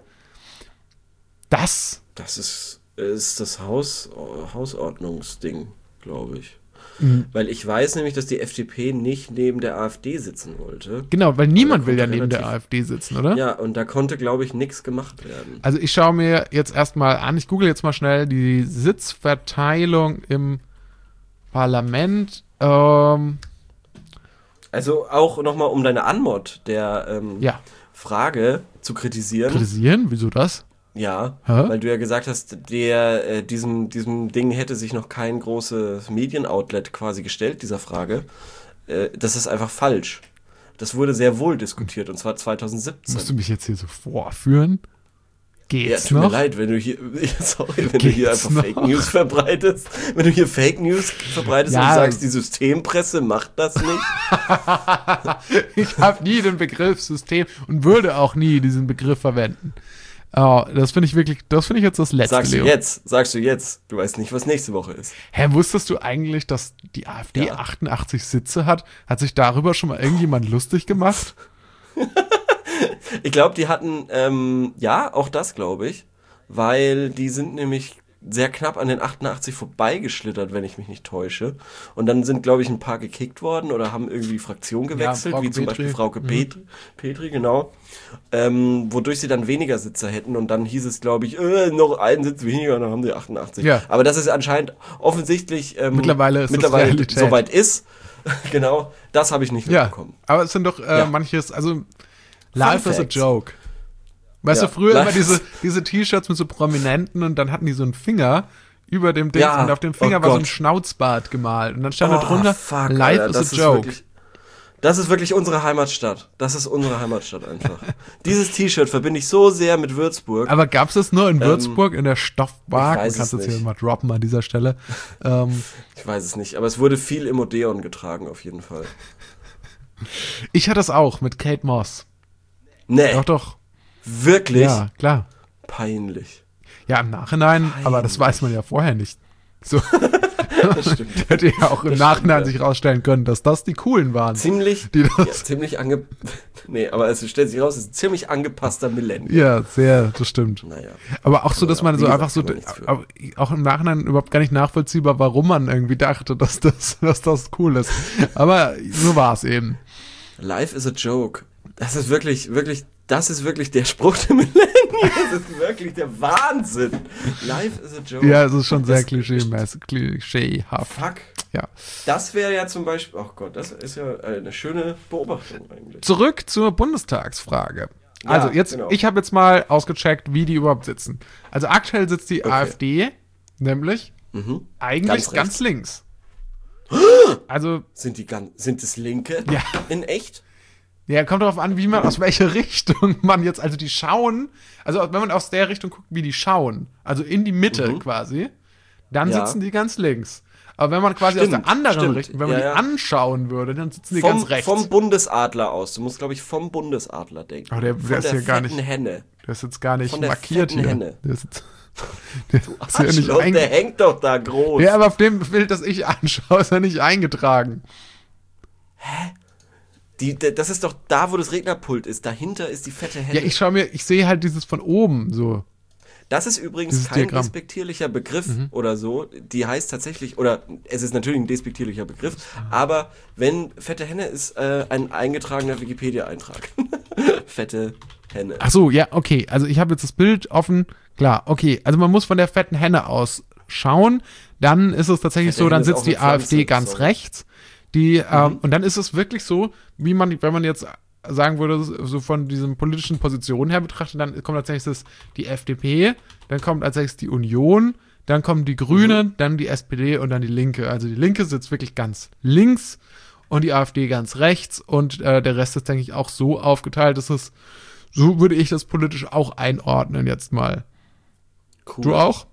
Das ist das Hausordnungsding, glaube ich. Weil ich weiß nämlich, dass die FDP nicht neben der AfD sitzen wollte. Genau, weil niemand will ja neben der AfD sitzen, oder? Ja, und da konnte, glaube ich, nichts gemacht werden. Also ich schaue mir jetzt erstmal an, ich google jetzt mal schnell die Sitzverteilung im Parlament. Also auch nochmal, um deine Anmod der Frage zu kritisieren. Kritisieren? Wieso das? Ja, weil du ja gesagt hast, diesem Ding hätte sich noch kein großes Medienoutlet quasi gestellt, dieser Frage. Das ist einfach falsch. Das wurde sehr wohl diskutiert, und zwar 2017. Musst du mich jetzt hier so vorführen? Geht's noch? Tut mir leid, wenn du hier, du hier einfach noch? Fake News verbreitest. Wenn du hier Fake News verbreitest und sagst, die Systempresse macht das nicht. Ich habe nie den Begriff System und würde auch nie diesen Begriff verwenden. Oh, das finde ich jetzt das Letzte, Leo. Sagst du jetzt. Du weißt nicht, was nächste Woche ist. Hä, wusstest du eigentlich, dass die AfD 88 Sitze hat? Hat sich darüber schon mal irgendjemand lustig gemacht? Ich glaube, die hatten, auch das glaube ich. weil die sind nämlich sehr knapp an den 88 vorbeigeschlittert, wenn ich mich nicht täusche. Und dann sind, glaube ich, ein paar gekickt worden oder haben irgendwie die Fraktion gewechselt, wie zum Beispiel Frauke Petri, genau. Wodurch sie dann weniger Sitze hätten. Und dann hieß es, glaube ich, noch einen Sitz weniger und dann haben sie 88. Ja. Aber das ist anscheinend offensichtlich mittlerweile soweit ist. Genau, das habe ich nicht mitbekommen. Aber es sind doch manches, also Life is a joke. Weißt du, früher immer diese T-Shirts mit so Prominenten und dann hatten die so einen Finger über dem Ding und auf dem Finger war so ein Schnauzbart gemalt und dann stand da drunter, Life is a joke. Das ist wirklich unsere Heimatstadt. Das ist unsere Heimatstadt einfach. Dieses T-Shirt verbinde ich so sehr mit Würzburg. Aber gab es das nur in Würzburg, in der Stoffbar? Ich weiß kannst es jetzt hier nicht. mal droppen an dieser Stelle. Ich weiß es nicht, aber es wurde viel im Odeon getragen, auf jeden Fall. Ich hatte es auch mit Kate Moss. Nee. Doch. Wirklich? Ja, klar. Peinlich. Ja, im Nachhinein, aber das weiß man ja vorher nicht. So. Das stimmt. Hätte ja auch im Nachhinein sich rausstellen können, dass das die Coolen waren. Ziemlich Nee, aber es stellt sich raus, es ist ein ziemlich angepasster Millennial. Ja, sehr, das stimmt. Naja. Aber auch so, dass man so einfach so, aber auch im Nachhinein überhaupt gar nicht nachvollziehbar, warum man irgendwie dachte, dass das cool ist. Aber so war es eben. Life is a joke. Das ist wirklich der Spruch der Millennials. Das ist wirklich der Wahnsinn. Life is a joke. Ja, es ist schon sehr klischeehaft. Fuck. Ja. Das wäre ja zum Beispiel, oh Gott, das ist ja eine schöne Beobachtung eigentlich. Zurück zur Bundestagsfrage. Ja, Also jetzt, genau. ich habe jetzt mal ausgecheckt, wie die überhaupt sitzen. Also aktuell sitzt die AfD, nämlich eigentlich ganz links. Also Sind es Linke? Ja. In echt? ja, kommt darauf an, aus welche Richtung man jetzt, also die schauen, also wenn man aus der Richtung guckt, wie die schauen, also in die Mitte quasi, dann sitzen die ganz links. Aber wenn man quasi aus der anderen Richtung, wenn man die anschauen würde, dann sitzen die ganz rechts. Vom Bundesadler aus. Du musst, glaube ich, vom Bundesadler denken. Aber der ist hier gar nicht, Henne. der ist jetzt gar nicht Von der markiert fetten hier. Henne. Der ist jetzt, der ist ja nicht Arschloch, der hängt doch da groß. ja, aber auf dem Bild, das ich anschaue, ist er nicht eingetragen. Das ist doch da, wo das Rednerpult ist. Dahinter ist die fette Henne. Ja, ich sehe halt dieses von oben so. Das ist übrigens Dieses kein Diagramm. despektierlicher Begriff oder so. Die heißt tatsächlich, oder es ist natürlich ein despektierlicher Begriff, aber wenn fette Henne ist ein eingetragener Wikipedia-Eintrag. Fette Henne. Ach so, ja, okay. Also ich habe jetzt das Bild offen. Klar, okay. Also man muss von der fetten Henne aus schauen. Dann ist es tatsächlich Fette so, dann Henne ist sitzt auch die eine Pflanze, AfD ganz sorry. rechts. Und dann ist es wirklich so, wenn man jetzt sagen würde, so von diesen politischen Positionen her betrachtet, dann kommt als nächstes die FDP, dann kommt als nächstes die Union, dann kommen die Grünen, dann die SPD und dann die Linke. Also die Linke sitzt wirklich ganz links und die AfD ganz rechts und der Rest ist, denke ich, auch so aufgeteilt, dass es, so würde ich das politisch auch einordnen jetzt mal. Cool. Du auch?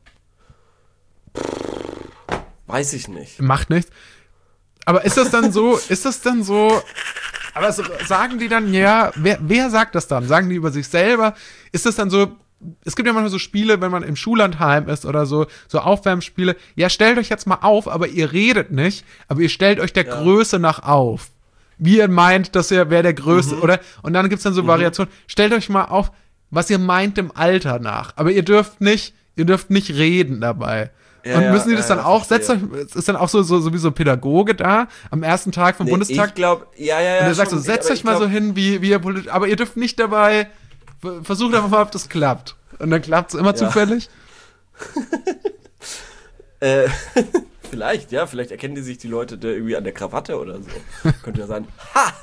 Weiß ich nicht. Macht nichts. Aber ist das dann so, aber sagen die dann, ja, wer sagt das dann? Sagen die über sich selber? Ist das dann so, es gibt ja manchmal so Spiele, wenn man im Schullandheim ist oder so Aufwärmspiele, ja, stellt euch jetzt mal auf, aber ihr redet nicht, aber ihr stellt euch der Größe nach auf. Wie ihr meint, dass wer der Größte, oder? Und dann gibt's dann so Variationen, stellt euch mal auf, was ihr meint im Alter nach. Aber ihr dürft nicht reden dabei. Ja, und müssen die das dann auch, verstehe. ist dann auch so wie so ein Pädagoge da am ersten Tag vom Bundestag? Ich glaube, ja. Und er sagt so, setzt euch mal so hin, wie ihr politisch, aber ihr dürft nicht dabei, versucht einfach mal, ob das klappt. Und dann klappt es immer zufällig. Vielleicht erkennen die sich die Leute da irgendwie an der Krawatte oder so. Könnte ja sein,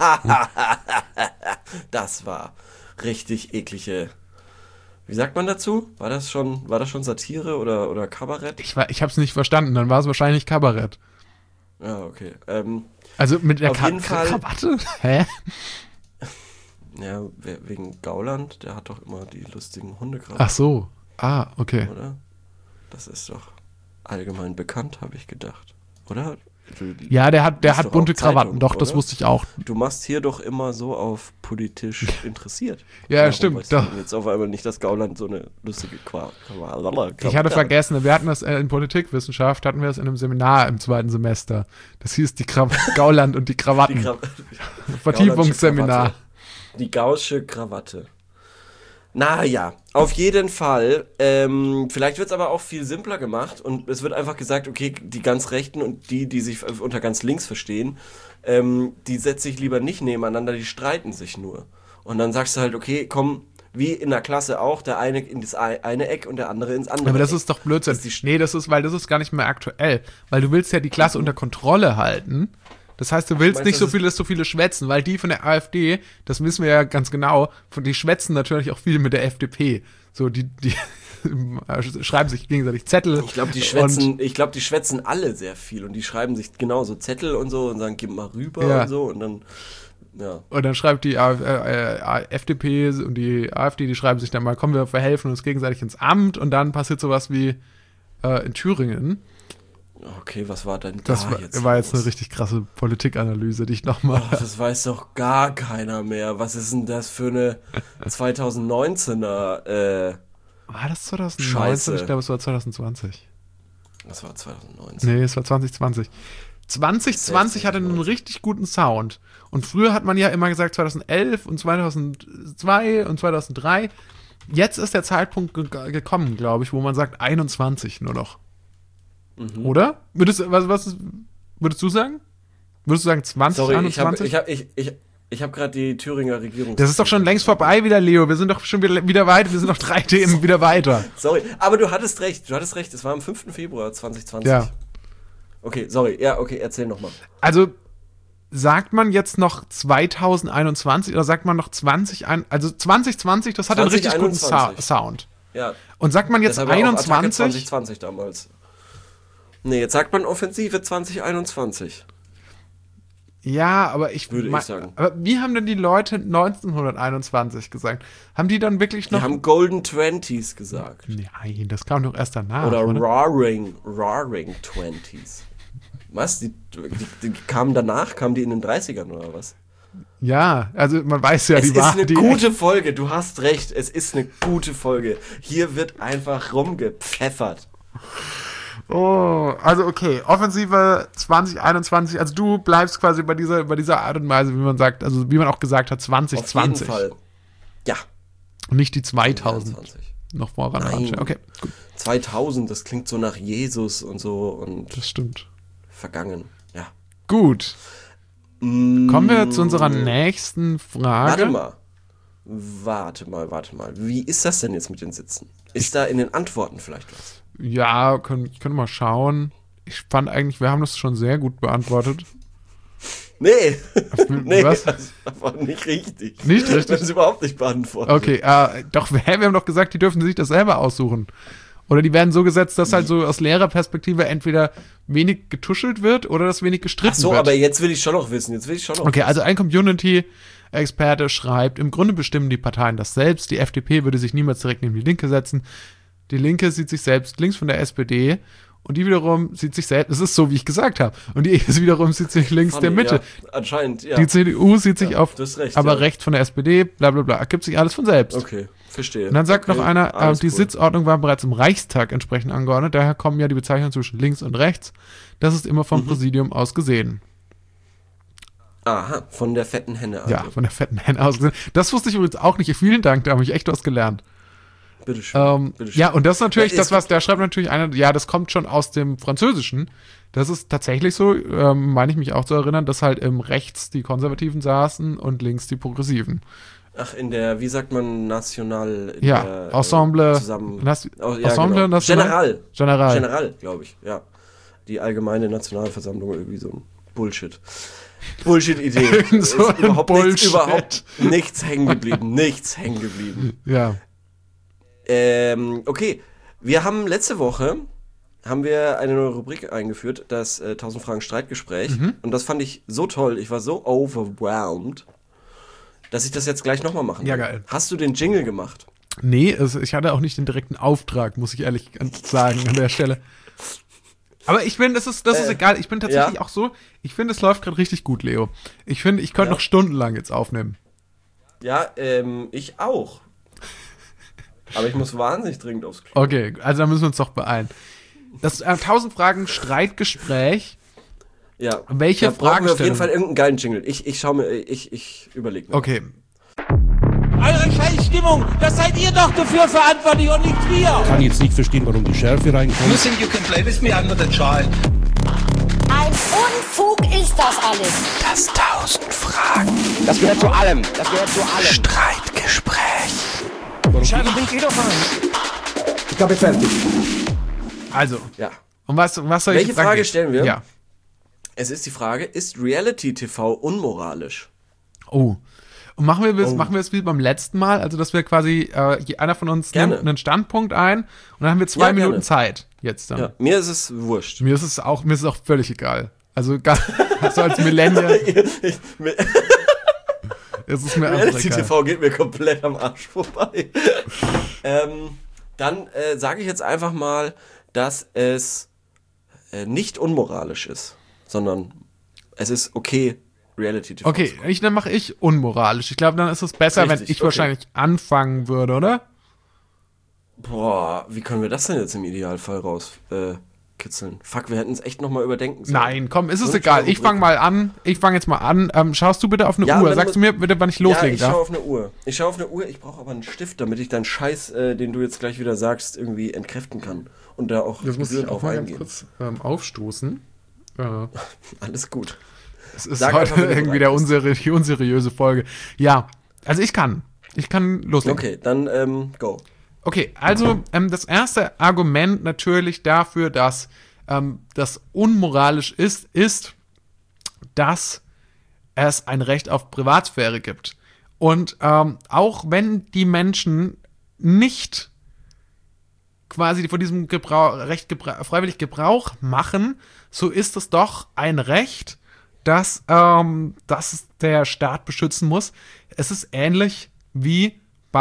das war richtig eklige. Wie sagt man dazu? War das schon Satire oder Kabarett? Ich hab's nicht verstanden, dann war es wahrscheinlich Kabarett. Ja, okay. Also mit der auf jeden Fall- Krawatte? Hä? Ja, wegen Gauland, der hat doch immer die lustigen Hundekrawatten, Ach so. Ah, okay. oder? Das ist doch allgemein bekannt, habe ich gedacht. Oder? Ja, der hat doch bunte auch Krawatten, Zeitung, doch, das oder? wusste ich auch. Du machst hier doch immer so auf politisch interessiert. Ja, Warum stimmt, weißt du doch. denn jetzt auf einmal nicht, dass Gauland so eine lustige Ich hatte vergessen, wir hatten das in Politikwissenschaft, hatten wir das in einem Seminar im 2. Semester. Das hieß die Gauland und die Krawatten. Vertiefungsseminar. Die gaußsche Krawatte. Naja, auf jeden Fall. Vielleicht wird es aber auch viel simpler gemacht und es wird einfach gesagt, okay, die ganz Rechten und die sich unter ganz links verstehen, die setze ich lieber nicht nebeneinander, die streiten sich nur. Und dann sagst du halt, okay, komm, wie in der Klasse auch, der eine in das eine Eck und der andere ins andere. Aber das ist doch Blödsinn. Das ist gar nicht mehr aktuell. Weil du willst ja die Klasse unter Kontrolle halten. Das heißt, du willst nicht so viele schwätzen, weil die von der AfD, das wissen wir ja ganz genau, die schwätzen natürlich auch viel mit der FDP. So, die schreiben sich gegenseitig Zettel. Ich glaube, die schwätzen alle sehr viel und die schreiben sich genauso Zettel und so und sagen, gib mal rüber und so und dann, ja. Und dann schreibt die FDP und die AfD, die schreiben sich dann mal, komm, wir verhelfen uns gegenseitig ins Amt und dann passiert sowas wie in Thüringen. Okay, was war denn da das war jetzt eine richtig krasse Politikanalyse, die ich nochmal... das weiß doch gar keiner mehr. Was ist denn das für eine 2019er War das 2019? Scheiße. Ich glaube, es war 2020. Das war 2019. Nee, es war 2020. 2020 hatte einen richtig guten Sound. Und früher hat man ja immer gesagt 2011 und 2002 und 2003. Jetzt ist der Zeitpunkt gekommen, glaube ich, wo man sagt 21 nur noch. Oder? Was würdest du sagen? Würdest du sagen 2021? Sorry, ich hab gerade die Thüringer Regierung... Das ist doch schon längst vorbei wieder, Leo. Wir sind doch schon wieder weiter. Wir sind noch 3 Themen wieder weiter. Sorry, aber du hattest recht. Es war am 5. Februar 2020. Ja. Okay, sorry. Ja, okay, erzähl nochmal. Also, sagt man jetzt noch 2021 oder sagt man noch 2020, das hat einen richtig guten Sound. Ja. Und sagt man jetzt 21? 2020 damals. Nee, jetzt sagt man Offensive 2021. Ja, aber würde ich sagen. Aber wie haben denn die Leute 1921 gesagt? Haben die dann wirklich noch... Die haben Golden Twenties gesagt. Nein, das kam doch erst danach. Oder Roaring 20s. Was? Die kamen danach? Kamen die in den 30ern oder was? Ja, also man weiß ja, es ist eine gute Folge, du hast recht, es ist eine gute Folge. Hier wird einfach rumgepfeffert. Oh, also okay, Offensive 2021, also du bleibst quasi bei dieser Art und Weise, wie man sagt, also wie man auch gesagt hat, 2020. Auf jeden Fall. Ja. Und nicht die 2000. 2020. Noch voran. Nein. Okay, gut. 2000, das klingt so nach Jesus und so und... Das stimmt. Vergangen, ja. Gut. Kommen wir zu unserer nächsten Frage. Warte mal. Wie ist das denn jetzt mit den Sitzen? Ist da in den Antworten vielleicht was? Ja, ich könnte mal schauen. Ich fand eigentlich, wir haben das schon sehr gut beantwortet. Nee, was? Das war nicht richtig. Nicht richtig? Wir haben es überhaupt nicht beantwortet. Okay, doch, wir haben doch gesagt, die dürfen sich das selber aussuchen. Oder die werden so gesetzt, dass halt so aus Lehrerperspektive entweder wenig getuschelt wird oder dass wenig gestritten wird. Ach so, aber jetzt will ich schon noch wissen. Okay, also ein Community-Experte schreibt, im Grunde bestimmen die Parteien das selbst. Die FDP würde sich niemals direkt neben die Linke setzen. Die Linke sieht sich selbst links von der SPD und die wiederum sieht sich selbst, es ist so, wie ich gesagt habe, und die wiederum sieht sich links der Mitte. Ja, anscheinend, ja. Die CDU sieht sich recht, rechts von der SPD, bla bla bla, ergibt sich alles von selbst. Okay, verstehe. Und dann sagt noch einer, die Sitzordnung war bereits im Reichstag entsprechend angeordnet, daher kommen ja die Bezeichnungen zwischen links und rechts. Das ist immer vom Präsidium aus gesehen. Aha, von der fetten Henne. Also. Ja, von der fetten Henne aus gesehen. Das wusste ich übrigens auch nicht. Vielen Dank, da habe ich echt was gelernt. Bitteschön. Ja, und das ist natürlich der schreibt natürlich einer, ja, das kommt schon aus dem Französischen. Das ist tatsächlich so, meine ich mich auch zu erinnern, dass halt rechts die Konservativen saßen und links die Progressiven. Ach, in der, wie sagt man, National... Ensemble... Ensemble genau. National? General, glaube ich, ja. Die allgemeine Nationalversammlung, irgendwie so ein Bullshit-Idee. So ist überhaupt nichts hängen geblieben. Ja. Okay, wir haben letzte Woche eine neue Rubrik eingeführt, das 1000 Fragen Streitgespräch. Und das fand ich so toll, ich war so overwhelmed, dass ich das jetzt gleich nochmal machen will. Ja, geil. Hast du den Jingle gemacht? Nee, ich hatte auch nicht den direkten Auftrag, muss ich ehrlich sagen, an der Stelle. Aber ich finde, das ist egal. Ich bin tatsächlich auch so, ich finde, es läuft gerade richtig gut, Leo. Ich finde, ich könnte noch stundenlang jetzt aufnehmen. Ja, ich auch. Aber ich muss wahnsinnig dringend aufs Klo. Okay, also dann müssen wir uns doch beeilen. Das 1000 Fragen Streitgespräch. Ja. Welche Fragen? Wir auf jeden Fall irgendeinen geilen Jingle. Ich überlege mir. Okay. Eure Scheißstimmung, das seid ihr doch dafür verantwortlich und nicht wir. Ich kann jetzt nicht verstehen, warum die Schärfe reinkommt. You think you can play with me? I'm not a child. Ein Unfug ist das alles. Das 1000 Fragen. Das gehört zu allem. Das gehört zu allem. Streitgespräch. Scheiße, bringt eh doch an. Ich glaube, jetzt fertig. Also. Ja. Und was soll Welche ich sagen? Frage stellen wir? Ja. Es ist die Frage, ist Reality-TV unmoralisch? Oh. Und machen wir es wie beim letzten Mal, also dass wir quasi, einer von uns nimmt einen Standpunkt ein und dann haben wir 2 Minuten Zeit jetzt dann. Ja, mir ist es wurscht. Mir ist es auch völlig egal. Also so als Millennial. Es ist mir Reality-TV geht mir komplett am Arsch vorbei. Dann sage ich jetzt einfach mal, dass es nicht unmoralisch ist, sondern es ist okay, Reality-TV. Okay, dann mache ich unmoralisch. Ich glaube, dann ist es besser, wenn ich wahrscheinlich anfangen würde, oder? Boah, wie können wir das denn jetzt im Idealfall rauskitzeln? Fuck, wir hätten es echt nochmal überdenken sollen. Nein, komm, ist es egal. Ich fange mal an. Jetzt mal an. Schaust du bitte auf eine Uhr? Sagst du mir bitte, wann ich loslegen darf? Ja, ich schaue auf eine Uhr. Ich brauche aber einen Stift, damit ich deinen Scheiß, den du jetzt gleich wieder sagst, irgendwie entkräften kann. Und da auch das muss ich auch mal eingehen. ganz kurz aufstoßen. Alles gut. Es ist heute irgendwie die unseriöse Folge. Ja, also ich kann loslegen. Okay, dann go. Okay, also das erste Argument natürlich dafür, dass das unmoralisch ist, dass es ein Recht auf Privatsphäre gibt. Und auch wenn die Menschen nicht quasi von diesem Recht freiwillig Gebrauch machen, so ist es doch ein Recht, dass der Staat beschützen muss. Es ist ähnlich wie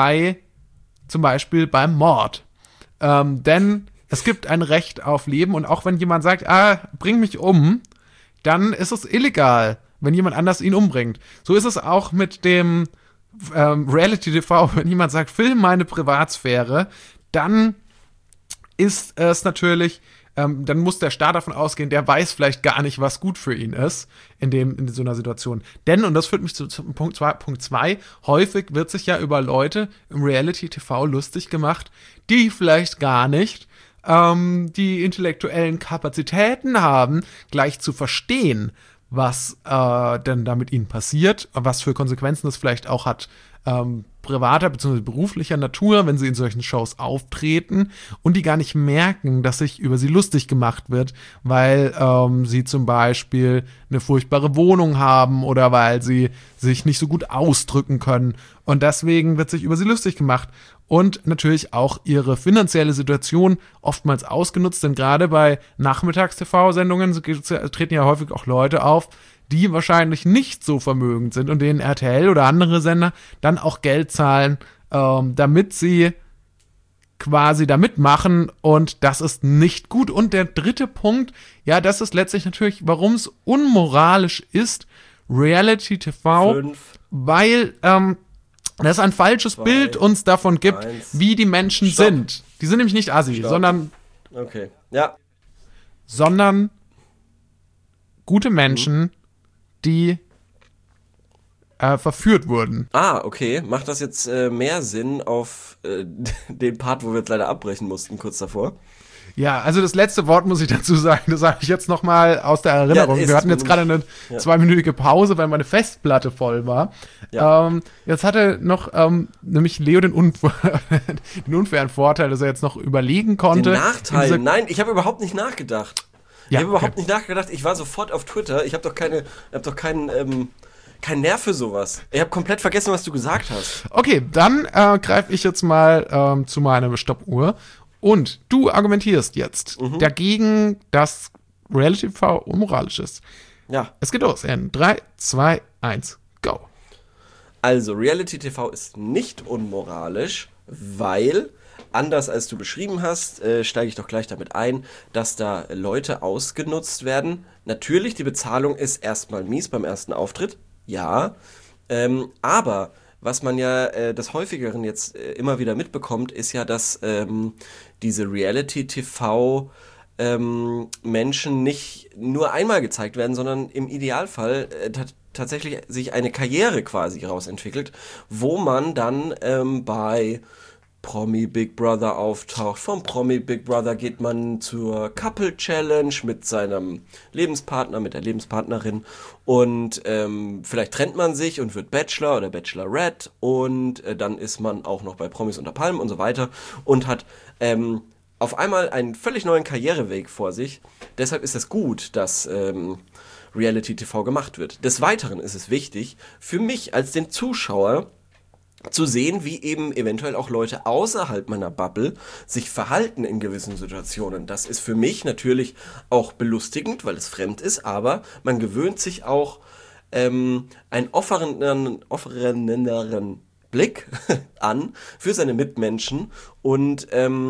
zum Beispiel beim Mord. Denn es gibt ein Recht auf Leben und auch wenn jemand sagt, bring mich um, dann ist es illegal, wenn jemand anders ihn umbringt. So ist es auch mit dem Reality-TV. Wenn jemand sagt, film meine Privatsphäre, dann ist es natürlich, dann muss der Staat davon ausgehen, der weiß vielleicht gar nicht, was gut für ihn ist in so einer Situation. Denn, und das führt mich zu Punkt 2, häufig wird sich ja über Leute im Reality-TV lustig gemacht, die vielleicht gar nicht die intellektuellen Kapazitäten haben, gleich zu verstehen, was denn da mit ihnen passiert, was für Konsequenzen das vielleicht auch hat, privater bzw. beruflicher Natur, wenn sie in solchen Shows auftreten und die gar nicht merken, dass sich über sie lustig gemacht wird, weil sie zum Beispiel eine furchtbare Wohnung haben oder weil sie sich nicht so gut ausdrücken können und deswegen wird sich über sie lustig gemacht und natürlich auch ihre finanzielle Situation oftmals ausgenutzt, denn gerade bei Nachmittags-TV-Sendungen treten ja häufig auch Leute auf, die wahrscheinlich nicht so vermögend sind und denen RTL oder andere Sender dann auch Geld zahlen, damit sie quasi da mitmachen und das ist nicht gut. Und der dritte Punkt, ja, das ist letztlich natürlich, warum es unmoralisch ist, Reality-TV, weil das ein falsches Bild uns davon gibt, wie die Menschen sind. Die sind nämlich nicht assi, sondern sondern gute Menschen, die verführt wurden. Okay. Macht das jetzt mehr Sinn auf den Part, wo wir jetzt leider abbrechen mussten, kurz davor? Ja, also das letzte Wort muss ich dazu sagen, das sage ich jetzt nochmal aus der Erinnerung. Wir hatten jetzt gerade eine 2-minütige Pause, weil meine Festplatte voll war. Ja. Jetzt hatte noch nämlich Leo den unfairen Vorteil, dass er jetzt noch überlegen konnte. Den Nachteil? Nein, ich habe überhaupt nicht nachgedacht. Ich habe überhaupt nicht nachgedacht. Ich war sofort auf Twitter. Ich habe doch keinen Nerv für sowas. Ich habe komplett vergessen, was du gesagt hast. Okay, dann greife ich jetzt mal zu meiner Stoppuhr. Und du argumentierst jetzt dagegen, dass Reality-TV unmoralisch ist. Ja. Es geht los in 3, 2, 1, go. Also, Reality-TV ist nicht unmoralisch, weil, anders als du beschrieben hast, steige ich doch gleich damit ein, dass da Leute ausgenutzt werden. Natürlich, die Bezahlung ist erstmal mies beim ersten Auftritt, ja, aber was man ja des Häufigeren jetzt immer wieder mitbekommt, ist ja, dass diese Reality-TV Menschen nicht nur einmal gezeigt werden, sondern im Idealfall tatsächlich sich eine Karriere quasi rausentwickelt, wo man dann bei Promi Big Brother auftaucht. Vom Promi Big Brother geht man zur Couple Challenge mit seinem Lebenspartner, mit der Lebenspartnerin und vielleicht trennt man sich und wird Bachelor oder Bachelorette und dann ist man auch noch bei Promis unter Palmen und so weiter und hat auf einmal einen völlig neuen Karriereweg vor sich. Deshalb ist es gut, dass Reality TV gemacht wird. Des Weiteren ist es wichtig, für mich als den Zuschauer zu sehen, wie eben eventuell auch Leute außerhalb meiner Bubble sich verhalten in gewissen Situationen. Das ist für mich natürlich auch belustigend, weil es fremd ist, aber man gewöhnt sich auch einen offeneren Blick an für seine Mitmenschen und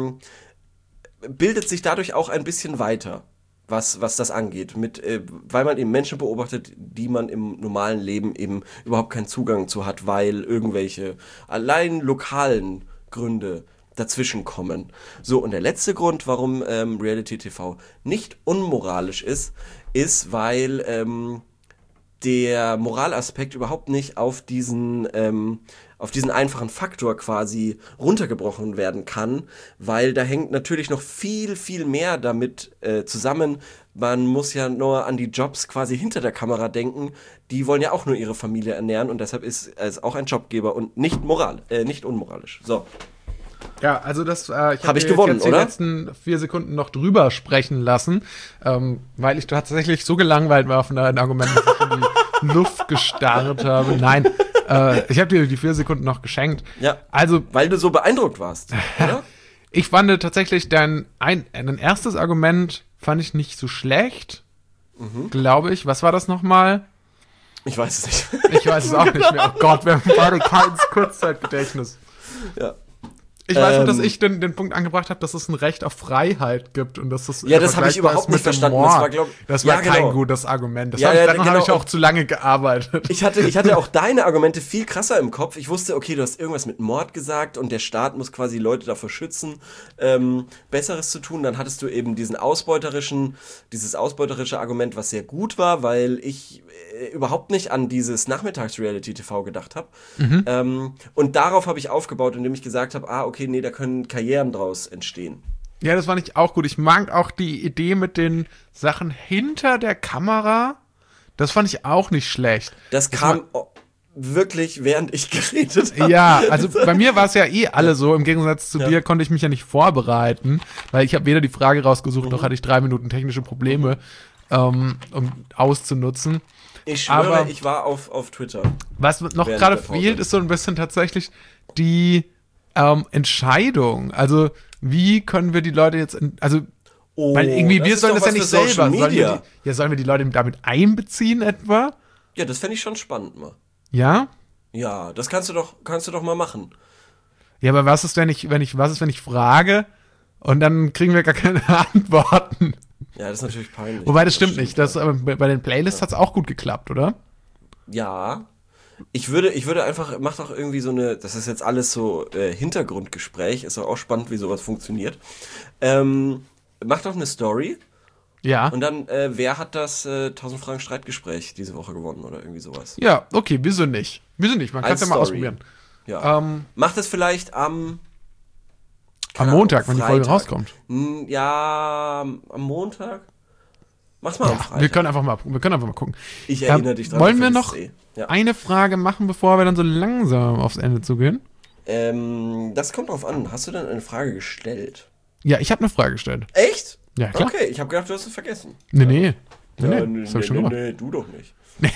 bildet sich dadurch auch ein bisschen weiter, was das angeht, weil man eben Menschen beobachtet, die man im normalen Leben eben überhaupt keinen Zugang zu hat, weil irgendwelche allein lokalen Gründe dazwischen kommen. So, und der letzte Grund, warum Reality TV nicht unmoralisch ist, weil der Moralaspekt überhaupt nicht auf diesen einfachen Faktor quasi runtergebrochen werden kann, weil da hängt natürlich noch viel, viel mehr damit zusammen. Man muss ja nur an die Jobs quasi hinter der Kamera denken. Die wollen ja auch nur ihre Familie ernähren und deshalb ist es auch ein Jobgeber und nicht unmoralisch. So. Ja, also das hab ich gewonnen, jetzt die letzten 4 Sekunden noch drüber sprechen lassen, weil ich tatsächlich so gelangweilt war von deinen Argumenten, dass ich in die Luft gestarrt habe. Nein, ich habe dir die 4 Sekunden noch geschenkt. Ja, also, weil du so beeindruckt warst, oder? Ich fand tatsächlich dein erstes Argument fand ich nicht so schlecht, glaube ich. Was war das nochmal? Ich weiß es nicht. Ich weiß es auch nicht mehr. Oh Gott, wir haben beide kein Kurzzeitgedächtnis. Ja. Ich weiß nur, dass ich den Punkt angebracht habe, dass es ein Recht auf Freiheit gibt und dass das das habe ich überhaupt nicht verstanden. Das war kein gutes Argument. Daran habe ich auch zu lange gearbeitet. Ich hatte auch deine Argumente viel krasser im Kopf. Ich wusste, okay, du hast irgendwas mit Mord gesagt und der Staat muss quasi Leute davor schützen, Besseres zu tun. Dann hattest du eben dieses ausbeuterische Argument, was sehr gut war, weil ich überhaupt nicht an dieses Nachmittags-Reality-TV gedacht habe. Und darauf habe ich aufgebaut, indem ich gesagt habe, okay, nee, da können Karrieren draus entstehen. Ja, das fand ich auch gut. Ich mag auch die Idee mit den Sachen hinter der Kamera. Das fand ich auch nicht schlecht. Das kam wirklich, während ich geredet habe. Ja, also bei mir war es ja alle so. Im Gegensatz zu dir konnte ich mich ja nicht vorbereiten, weil ich habe weder die Frage rausgesucht, noch hatte ich 3 Minuten technische Probleme, um auszunutzen. Ich schwöre, ich war auf Twitter. Was noch gerade fehlt, ist so ein bisschen tatsächlich die Entscheidung. Also, wie können wir die Leute jetzt, weil irgendwie wir sollen das ja nicht selber. Sollen wir die Leute damit einbeziehen etwa? Ja, das fände ich schon spannend mal. Ja? Ja, das kannst du doch mal machen. Ja, aber was ist, wenn ich frage und dann kriegen wir gar keine Antworten? Ja, das ist natürlich peinlich. Wobei, das stimmt nicht. Bei den Playlists hat es auch gut geklappt, oder? Ja. Ich würde einfach, mach doch irgendwie so das ist jetzt alles so Hintergrundgespräch, ist doch auch spannend, wie sowas funktioniert. Mach doch eine Story. Ja. Und dann, wer hat das 1000 Fragen Streitgespräch diese Woche gewonnen oder irgendwie sowas? Ja, okay, wieso nicht? Man kann es ja mal ausprobieren. Ja. Mach das vielleicht am Montag, wenn die Folge rauskommt. Ja, am Montag. Mach's mal am Freitag. Wir können einfach mal gucken. Ich erinnere dich dran. Wollen wir noch eine Frage machen, bevor wir dann so langsam aufs Ende zugehen? Das kommt drauf an. Hast du denn eine Frage gestellt? Ja, ich habe eine Frage gestellt. Echt? Ja, klar. Okay, ich habe gedacht, du hast es vergessen. Nee, das hab ich schon gemacht. Nee, du doch nicht.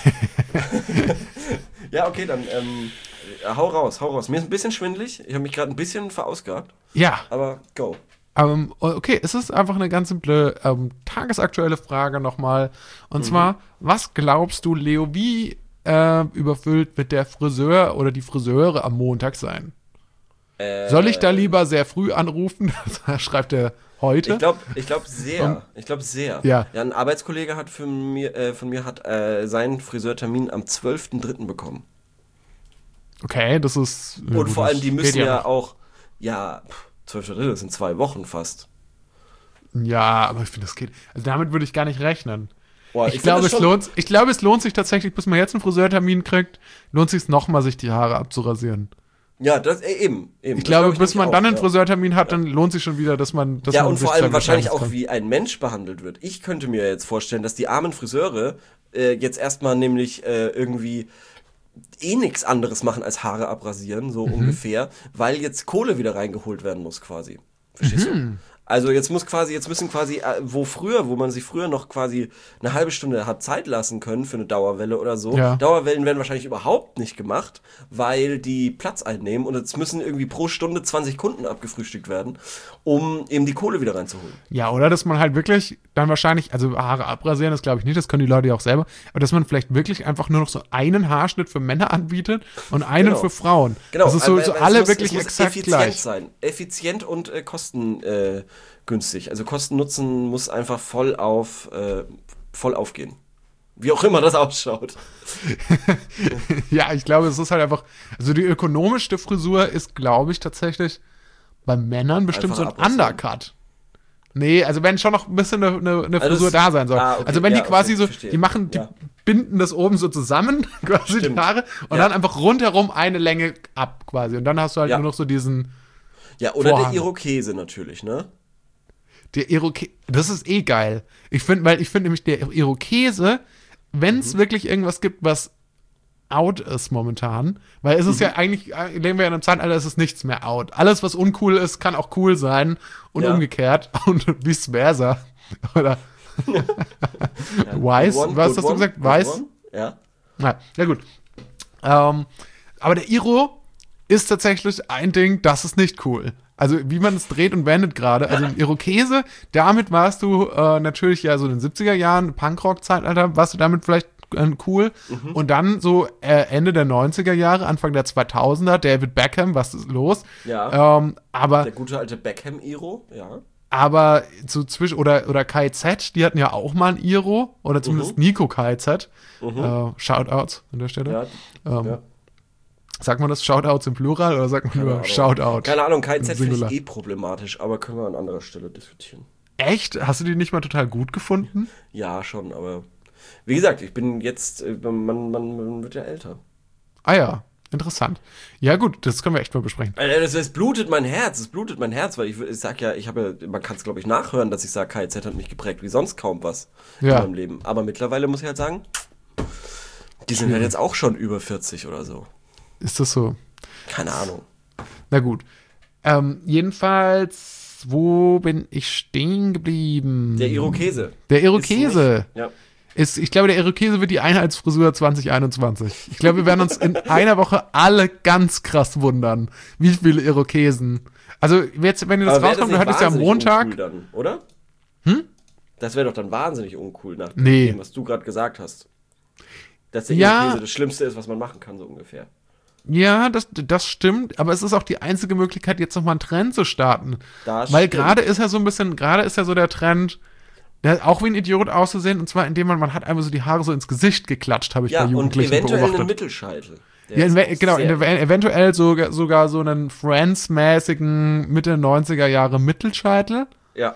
Ja, okay, dann hau raus. Mir ist ein bisschen schwindelig. Ich habe mich gerade ein bisschen verausgabt. Ja. Aber go. Okay, es ist einfach eine ganz simple tagesaktuelle Frage nochmal. Und zwar, was glaubst du, Leo, wie überfüllt wird der Friseur oder die Friseure am Montag sein? Soll ich da lieber sehr früh anrufen? Das schreibt er heute. Ich glaube sehr. Ja. Ein Arbeitskollege hat von mir hat seinen Friseurtermin am 12.3. bekommen. Okay, das ist... Und vor allem, die müssen ja auch... Ja, 12.3., das sind 2 Wochen fast. Ja, aber ich finde, das geht... Also damit würde ich gar nicht rechnen. Boah, ich glaube, es lohnt sich tatsächlich, bis man jetzt einen Friseurtermin kriegt, lohnt sich nochmal, sich die Haare abzurasieren. Ja, das eben. Ich glaube, bis man dann einen Friseurtermin hat, dann lohnt sich schon wieder, dass man und vor allem wahrscheinlich auch, wie ein Mensch behandelt wird. Ich könnte mir jetzt vorstellen, dass die armen Friseure jetzt erstmal nämlich irgendwie nichts anderes machen als Haare abrasieren, so ungefähr, weil jetzt Kohle wieder reingeholt werden muss quasi. Verstehst du? Also jetzt müssen quasi, wo man sich früher noch quasi eine halbe Stunde hat Zeit lassen können für eine Dauerwelle oder so. Ja. Dauerwellen werden wahrscheinlich überhaupt nicht gemacht, weil die Platz einnehmen und jetzt müssen irgendwie pro Stunde 20 Kunden abgefrühstückt werden, um eben die Kohle wieder reinzuholen. Ja, oder dass man halt wirklich dann wahrscheinlich, also Haare abrasieren, das glaube ich nicht, das können die Leute ja auch selber, aber dass man vielleicht wirklich einfach nur noch so einen Haarschnitt für Männer anbietet und einen für Frauen. Genau. Das ist so alle wirklich exakt gleich. Sein. Effizient und kostengünstig. Also Kosten-Nutzen muss einfach voll aufgehen. Wie auch immer das ausschaut. Ja, ich glaube, es ist halt einfach, also die ökonomischste Frisur ist, glaube ich, tatsächlich bei Männern bestimmt einfach so ein Undercut. Nee, also wenn schon noch ein bisschen eine Frisur da sein soll. Okay, also wenn die quasi so, verstehe. Die binden das oben so zusammen, quasi die Haare, und dann einfach rundherum eine Länge ab quasi. Und dann hast du halt nur noch so diesen oder Vorhang. der Irokese natürlich, ne? Der Irokese, das ist geil. Ich finde nämlich der Irokese, wenn es wirklich irgendwas gibt, was out ist momentan, weil es ist ja eigentlich, leben wir ja in einem Zeitalter, es ist nichts mehr out. Alles, was uncool ist, kann auch cool sein und umgekehrt und vice versa. Oder Weiß, was hast du gesagt? Weiß? Ja. Ja, gut. Aber der Iro ist tatsächlich ein Ding, das ist nicht cool. Also wie man es dreht und wendet gerade. Also im Irokese, damit warst du natürlich ja so in den 70er Jahren, Punkrock-Zeitalter, warst du damit vielleicht cool. Und dann so Ende der 90er Jahre, Anfang der 2000er, David Beckham, was ist los? Ja, aber der gute alte Beckham-Iro, ja. Aber so oder KZ, die hatten ja auch mal ein Iro, oder zumindest Nico KZ. Shoutouts an der Stelle. Ja. Sagt man das Shoutouts im Plural oder sagt man nur Shoutout? Keine Ahnung, KZ finde ich problematisch, aber können wir an anderer Stelle diskutieren. Echt? Hast du die nicht mal total gut gefunden? Ja, schon, aber wie gesagt, ich bin jetzt, man wird ja älter. Ah ja, interessant. Ja gut, das können wir echt mal besprechen. Es blutet mein Herz, weil ich sag ja, man kann es glaube ich nachhören, dass ich sage, KZ hat mich geprägt wie sonst kaum was in meinem Leben. Aber mittlerweile muss ich halt sagen, die sind halt jetzt auch schon über 40 oder so. Ist das so? Keine Ahnung. Na gut. Jedenfalls, wo bin ich stehen geblieben? Der Irokese. Der Irokese. Ja. Ich glaube, der Irokese wird die Einheitsfrisur 2021. Ich glaube, wir werden uns in einer Woche alle ganz krass wundern, wie viele Irokesen. Also, jetzt, wenn ihr das rauskommt, dann hört es ja am Montag. Uncool dann, oder? Das wäre doch dann wahnsinnig uncool, nach dem, was du gerade gesagt hast. Dass der Irokese das Schlimmste ist, was man machen kann, so ungefähr. Ja, das stimmt, aber es ist auch die einzige Möglichkeit, jetzt nochmal einen Trend zu starten. Weil gerade ist ja so der Trend, auch wie ein Idiot auszusehen, und zwar indem man hat einfach so die Haare so ins Gesicht geklatscht, habe ich bei Jugendlichen beobachtet. Ja, und eventuell einen Mittelscheitel. Eventuell sogar so einen Friends-mäßigen Mitte 90er Jahre Mittelscheitel. Ja.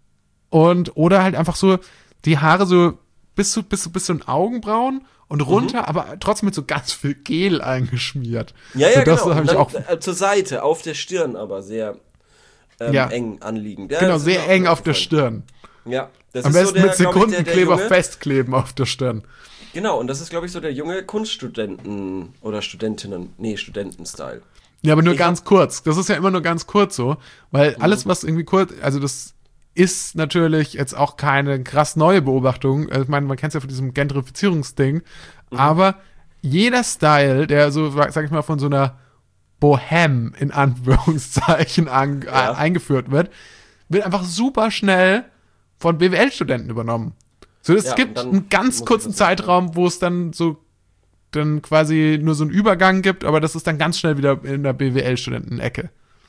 Oder halt einfach so die Haare so bis zu den Augenbrauen und runter, aber trotzdem mit so ganz viel Gel eingeschmiert. Ja, genau. Und dann auch zur Seite, auf der Stirn aber sehr eng anliegend. Ja, genau, sehr eng auf der Stirn. Ja, das am ist besten so mit Sekundenkleber festkleben auf der Stirn. Genau, und das ist, glaube ich, so der junge Kunststudenten- oder Studenten-Style. Ja, aber nur ganz kurz. Das ist ja immer nur ganz kurz so, weil alles, was irgendwie kurz, also das ist natürlich jetzt auch keine krass neue Beobachtung. Ich meine, man kennt es ja von diesem Gentrifizierungsding, aber jeder Style, der so, sag ich mal, von so einer Bohème in Anführungszeichen eingeführt wird einfach super schnell von BWL-Studenten übernommen. So, es gibt einen ganz kurzen Zeitraum, wo es dann quasi nur so einen Übergang gibt, aber das ist dann ganz schnell wieder in der BWL-Studenten-Ecke.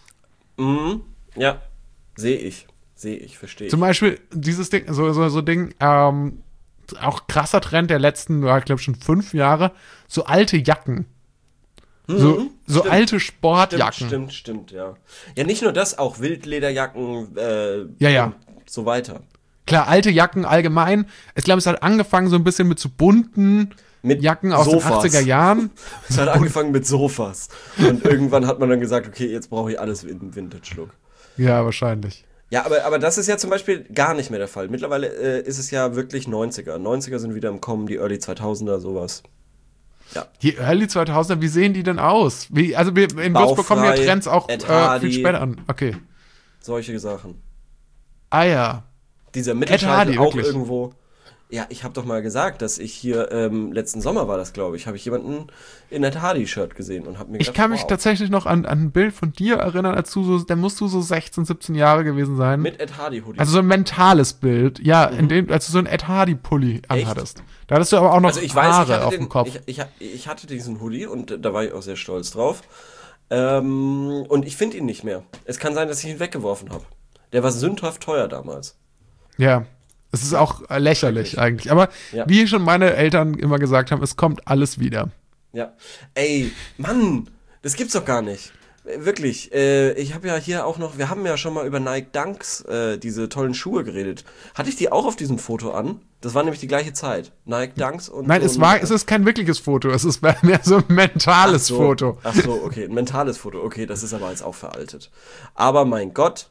Ja, sehe ich, verstehe ich. Zum Beispiel dieses Ding, so Ding, auch krasser Trend der letzten, ich glaube schon 5 Jahre, so alte Jacken. So alte Sportjacken. Stimmt, ja. Ja, nicht nur das, auch Wildlederjacken, und so weiter. Klar, alte Jacken allgemein. Ich glaube, es hat angefangen so ein bisschen mit so bunten Jacken aus Sofas. den 80er Jahren. Es hat angefangen mit Sofas. Und irgendwann hat man dann gesagt, okay, jetzt brauche ich alles in Vintage-Look. Ja, wahrscheinlich. Ja, aber das ist ja zum Beispiel gar nicht mehr der Fall. Mittlerweile ist es ja wirklich 90er. 90er sind wieder im Kommen, die Early 2000er, sowas. Ja. Die Early 2000er, wie sehen die denn aus? Also wir in Bus bekommen ja Trends auch viel später an. Okay. Solche Sachen. Ah ja. Dieser Mittelscheitel auch wirklich. Irgendwo. Ja, ich habe doch mal gesagt, dass ich hier, letzten Sommer war das, glaube ich, habe ich jemanden in Ed Hardy-Shirt gesehen und habe mir gedacht, ich kann mich tatsächlich noch an ein Bild von dir erinnern, als du da musst du so 16, 17 Jahre gewesen sein. Mit Ed Hardy-Hoodie. Also so ein mentales Bild, ja, als du so ein Ed Hardy-Pulli anhattest. Da hattest du aber auch noch Haare auf dem Kopf. Ich hatte diesen Hoodie und da war ich auch sehr stolz drauf. Und ich finde ihn nicht mehr. Es kann sein, dass ich ihn weggeworfen habe. Der war sündhaft teuer damals. Ja. Es ist auch lächerlich eigentlich. Aber wie schon meine Eltern immer gesagt haben, es kommt alles wieder. Ja. Ey, Mann, das gibt's doch gar nicht. Wirklich. Ich habe ja hier auch noch, wir haben ja schon mal über Nike Dunks, diese tollen Schuhe geredet. Hatte ich die auch auf diesem Foto an? Das war nämlich die gleiche Zeit. Nike Dunks und nein, es ist kein wirkliches Foto. Es ist mehr so ein mentales Foto. Ach so, okay. Ein mentales Foto. Okay, das ist aber jetzt auch veraltet. Aber mein Gott,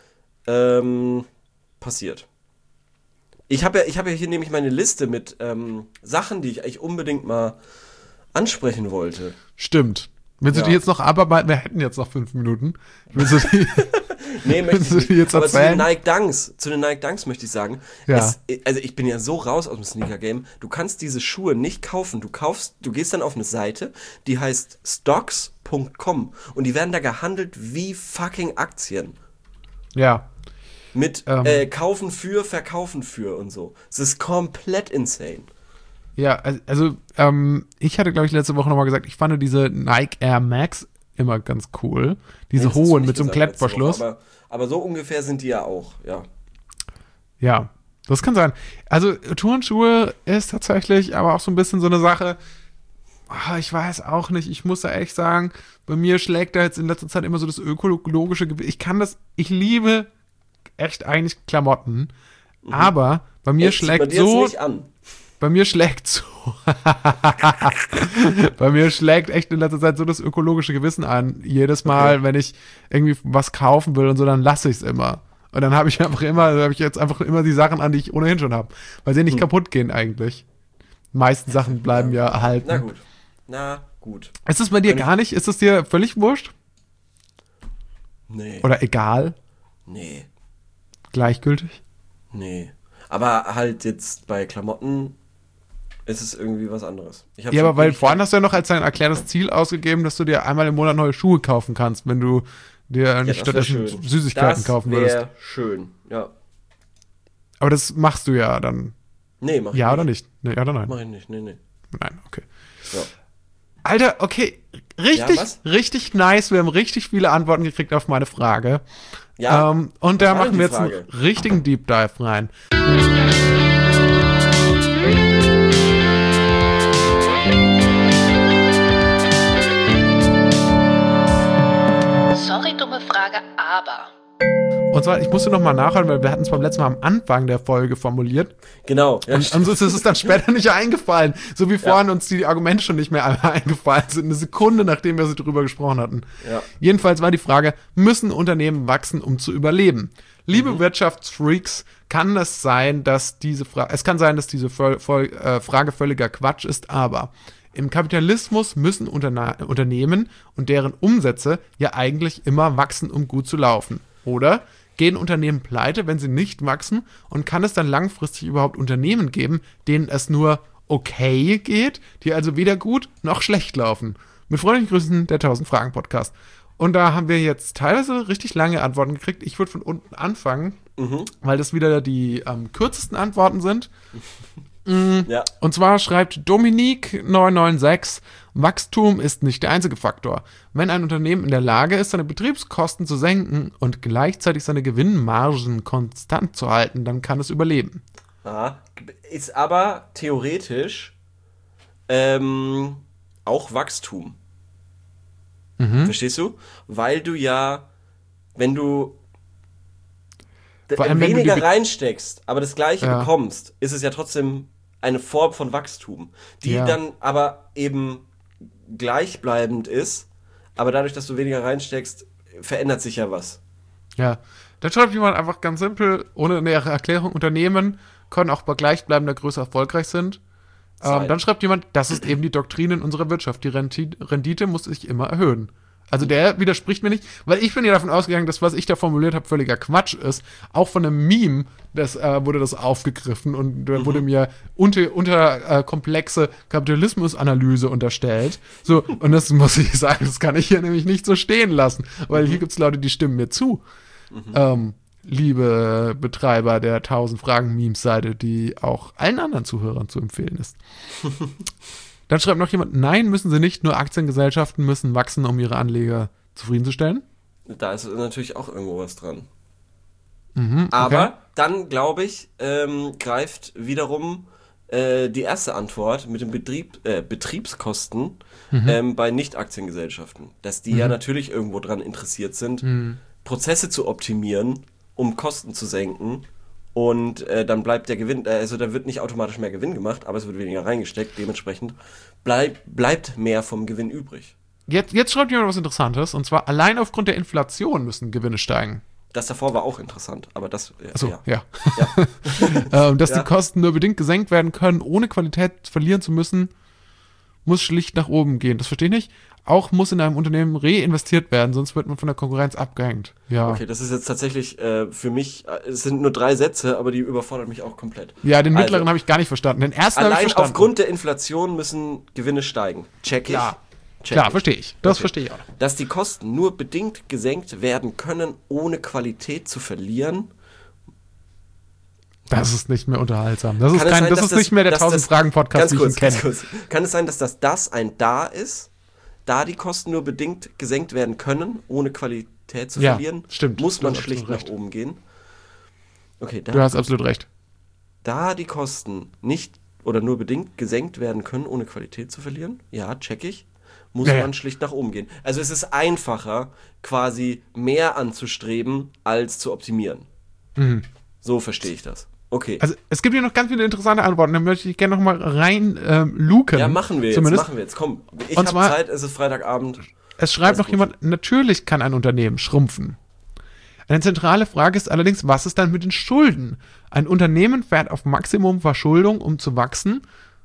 passiert. Ich habe ja hier nämlich meine Liste mit Sachen, die ich eigentlich unbedingt mal ansprechen wollte. Stimmt. Willst du die jetzt noch abarbeiten? Wir hätten jetzt noch 5 Minuten. Willst du die, nee, möchte ich die jetzt aber erzählen? zu den Nike Dunks möchte ich sagen, ja. Also ich bin ja so raus aus dem Sneaker-Game, du kannst diese Schuhe nicht kaufen. Du gehst dann auf eine Seite, die heißt stocks.com und die werden da gehandelt wie fucking Aktien. Ja. Mit kaufen für, verkaufen für und so. Es ist komplett insane. Ja, also ich hatte, glaube ich, letzte Woche nochmal gesagt, ich fand diese Nike Air Max immer ganz cool. Diese hohen mit so einem Klettverschluss. Aber so ungefähr sind die ja auch, ja. Ja, das kann sein. Also Turnschuhe ist tatsächlich aber auch so ein bisschen so eine Sache, ich weiß auch nicht, ich muss da echt sagen, bei mir schlägt da jetzt in letzter Zeit immer so das ökologische Gewicht. Ich liebe echt eigentlich Klamotten, aber bei mir schlägt so... Bei mir schlägt echt in letzter Zeit so das ökologische Gewissen an. Jedes Mal, wenn ich irgendwie was kaufen will und so, dann lasse ich es immer. Und dann habe ich jetzt einfach immer die Sachen an, die ich ohnehin schon habe. Weil sie nicht kaputt gehen eigentlich. Die meisten Sachen bleiben ja erhalten. Na gut. Ist es bei dir gar nicht? Ist es dir völlig wurscht? Nee. Oder egal? Nee. Gleichgültig? Nee. Aber halt jetzt bei Klamotten ist es irgendwie was anderes. Ja, aber weil vorhin hast du ja noch als dein erklärtes Ziel ausgegeben, dass du dir einmal im Monat neue Schuhe kaufen kannst, wenn du dir nicht stattdessen Süßigkeiten kaufen würdest. Das wäre schön, ja. Aber das machst du ja dann. Nee, mach ich nicht. Ja oder nicht? Nee, ja oder nein? Mach ich nicht, nee. Nein, okay. Ja. Alter, okay, richtig nice. Wir haben richtig viele Antworten gekriegt auf meine Frage. Ja. Und da machen wir jetzt einen richtigen Deep Dive rein. Sorry, dumme Frage, aber. Und zwar, ich musste nochmal nachhören, weil wir hatten es beim letzten Mal am Anfang der Folge formuliert. Genau. Ja, und so ist es dann später nicht eingefallen. So wie vorhin uns die Argumente schon nicht mehr einmal eingefallen sind. Eine Sekunde, nachdem wir drüber gesprochen hatten. Ja. Jedenfalls war die Frage, müssen Unternehmen wachsen, um zu überleben? Liebe Wirtschaftsfreaks, kann es sein, dass diese Frage völliger Quatsch ist, aber im Kapitalismus müssen Unternehmen und deren Umsätze ja eigentlich immer wachsen, um gut zu laufen. Oder gehen Unternehmen pleite, wenn sie nicht wachsen? Und kann es dann langfristig überhaupt Unternehmen geben, denen es nur okay geht, die also weder gut noch schlecht laufen? Mit freundlichen Grüßen, der 1000-Fragen-Podcast. Und da haben wir jetzt teilweise richtig lange Antworten gekriegt. Ich würde von unten anfangen, weil das wieder die kürzesten Antworten sind. Ja. Und zwar schreibt Dominique996, Wachstum ist nicht der einzige Faktor. Wenn ein Unternehmen in der Lage ist, seine Betriebskosten zu senken und gleichzeitig seine Gewinnmargen konstant zu halten, dann kann es überleben. Aha. Ist aber theoretisch auch Wachstum. Verstehst du? Weil du ja, wenn du weniger reinsteckst, aber das Gleiche bekommst, ist es ja trotzdem eine Form von Wachstum, die dann aber eben gleichbleibend ist, aber dadurch, dass du weniger reinsteckst, verändert sich ja was. Ja, dann schreibt jemand einfach ganz simpel, ohne nähere Erklärung, Unternehmen können auch bei gleichbleibender Größe erfolgreich sind. Dann schreibt jemand, das ist eben die Doktrin in unserer Wirtschaft, die Rendite muss sich immer erhöhen. Also der widerspricht mir nicht, weil ich bin ja davon ausgegangen, dass was ich da formuliert habe, völliger Quatsch ist. Auch von einem Meme wurde das aufgegriffen und wurde mir unter komplexe Kapitalismusanalyse unterstellt. So, und das muss ich sagen, das kann ich hier nämlich nicht so stehen lassen, weil hier gibt's Leute, die stimmen mir zu. Liebe Betreiber der 1000 Fragen-Memes-Seite, die auch allen anderen Zuhörern zu empfehlen ist. Dann schreibt noch jemand, nein, müssen sie nicht, nur Aktiengesellschaften müssen wachsen, um ihre Anleger zufriedenzustellen. Da ist natürlich auch irgendwo was dran. Okay. Aber dann, glaube ich, greift wiederum die erste Antwort mit den Betriebskosten bei Nicht-Aktiengesellschaften. Dass die ja natürlich irgendwo dran interessiert sind, Prozesse zu optimieren, um Kosten zu senken. Und dann bleibt der Gewinn, also da wird nicht automatisch mehr Gewinn gemacht, aber es wird weniger reingesteckt. Dementsprechend bleibt mehr vom Gewinn übrig. Jetzt schreibt jemand was Interessantes, und zwar allein aufgrund der Inflation müssen Gewinne steigen. Das davor war auch interessant, aber das... Ja. Dass die Kosten nur bedingt gesenkt werden können, ohne Qualität verlieren zu müssen, muss schlicht nach oben gehen. Das verstehe ich nicht. Auch muss in einem Unternehmen reinvestiert werden, sonst wird man von der Konkurrenz abgehängt. Ja. Okay, das ist jetzt tatsächlich für mich, es sind nur 3 Sätze, aber die überfordern mich auch komplett. Ja, den mittleren habe ich gar nicht verstanden. Den ersten habe ich verstanden. Allein aufgrund der Inflation müssen Gewinne steigen. Check ich. Klar, verstehe ich. Das verstehe ich auch. Dass die Kosten nur bedingt gesenkt werden können, ohne Qualität zu verlieren. Das ist nicht mehr unterhaltsam. Das ist nicht mehr der 1000-Fragen-Podcast, den ich kenne. Kann es sein, dass das ein Da ist? Da die Kosten nur bedingt gesenkt werden können, ohne Qualität zu verlieren, stimmt. Muss man schlicht nach oben gehen. Okay, du hast absolut recht. Da die Kosten nicht oder nur bedingt gesenkt werden können, ohne Qualität zu verlieren, check ich, muss man schlicht nach oben gehen. Also es ist einfacher, quasi mehr anzustreben, als zu optimieren. So verstehe ich das. Okay. Also es gibt hier noch ganz viele interessante Antworten, da möchte ich gerne noch mal rein luken. Ja, machen wir jetzt. Komm, ich habe Zeit, es ist Freitagabend. Es schreibt noch jemand, natürlich kann ein Unternehmen schrumpfen. Eine zentrale Frage ist allerdings, was ist dann mit den Schulden? Ein Unternehmen fährt auf Maximum Verschuldung, um zu wachsen.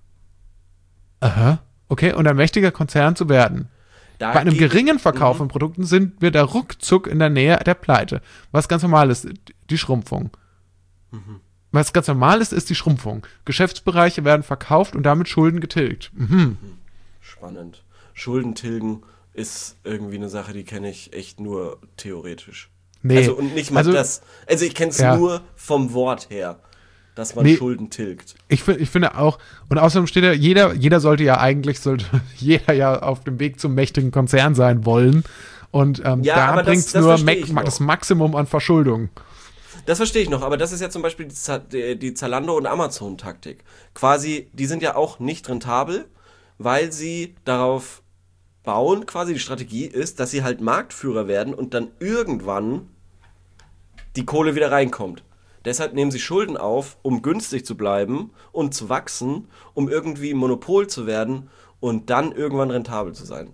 Okay, und ein mächtiger Konzern zu werden. Bei einem geringen Verkauf von Produkten sind wir da ruckzuck in der Nähe der Pleite. Was ganz normal ist, die Schrumpfung. Was ganz normal ist die Schrumpfung. Geschäftsbereiche werden verkauft und damit Schulden getilgt. Spannend. Schulden tilgen ist irgendwie eine Sache, die kenne ich echt nur theoretisch. Nee. Also und nicht mal das. Also ich kenne es nur vom Wort her, dass man Schulden tilgt. Ich finde auch, und außerdem steht jeder sollte jeder auf dem Weg zum mächtigen Konzern sein wollen. Und da bringt es nur das Maximum an Verschuldung. Das verstehe ich noch, aber das ist ja zum Beispiel die Zalando- und Amazon-Taktik. Quasi, die sind ja auch nicht rentabel, weil sie darauf bauen, quasi die Strategie ist, dass sie halt Marktführer werden und dann irgendwann die Kohle wieder reinkommt. Deshalb nehmen sie Schulden auf, um günstig zu bleiben und zu wachsen, um irgendwie ein Monopol zu werden und dann irgendwann rentabel zu sein.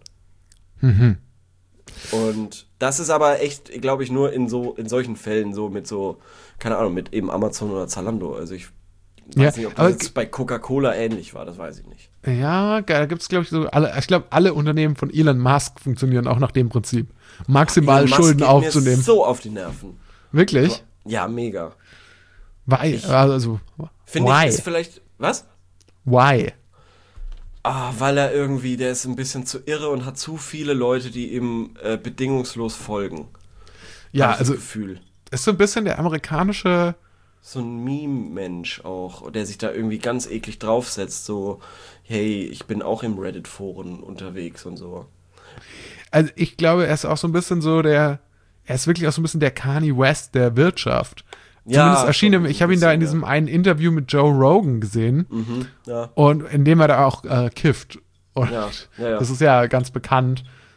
Und das ist aber echt, glaube ich, nur in solchen Fällen so mit so, keine Ahnung, mit eben Amazon oder Zalando. Also ich weiß nicht, ob das jetzt bei Coca-Cola ähnlich war, das weiß ich nicht. Ja, da gibt es, glaube ich, alle Unternehmen von Elon Musk funktionieren auch nach dem Prinzip. Maximal Schulden aufzunehmen. Mir so auf die Nerven. Wirklich? Ja, mega. Why? Finde ich, ist vielleicht, was? Why? Weil er irgendwie, der ist ein bisschen zu irre und hat zu viele Leute, die ihm bedingungslos folgen. Ja, also Gefühl. Ist so ein bisschen der amerikanische... So ein Meme-Mensch auch, der sich da irgendwie ganz eklig draufsetzt, so, hey, ich bin auch im Reddit-Foren unterwegs und so. Also ich glaube, er ist auch so ein bisschen so er ist wirklich auch so ein bisschen der Kanye West der Wirtschaft. Zumindest erschien ich habe ihn da in diesem einen Interview mit Joe Rogan gesehen, und in dem er da auch kifft. Und das ist ja ganz bekannt.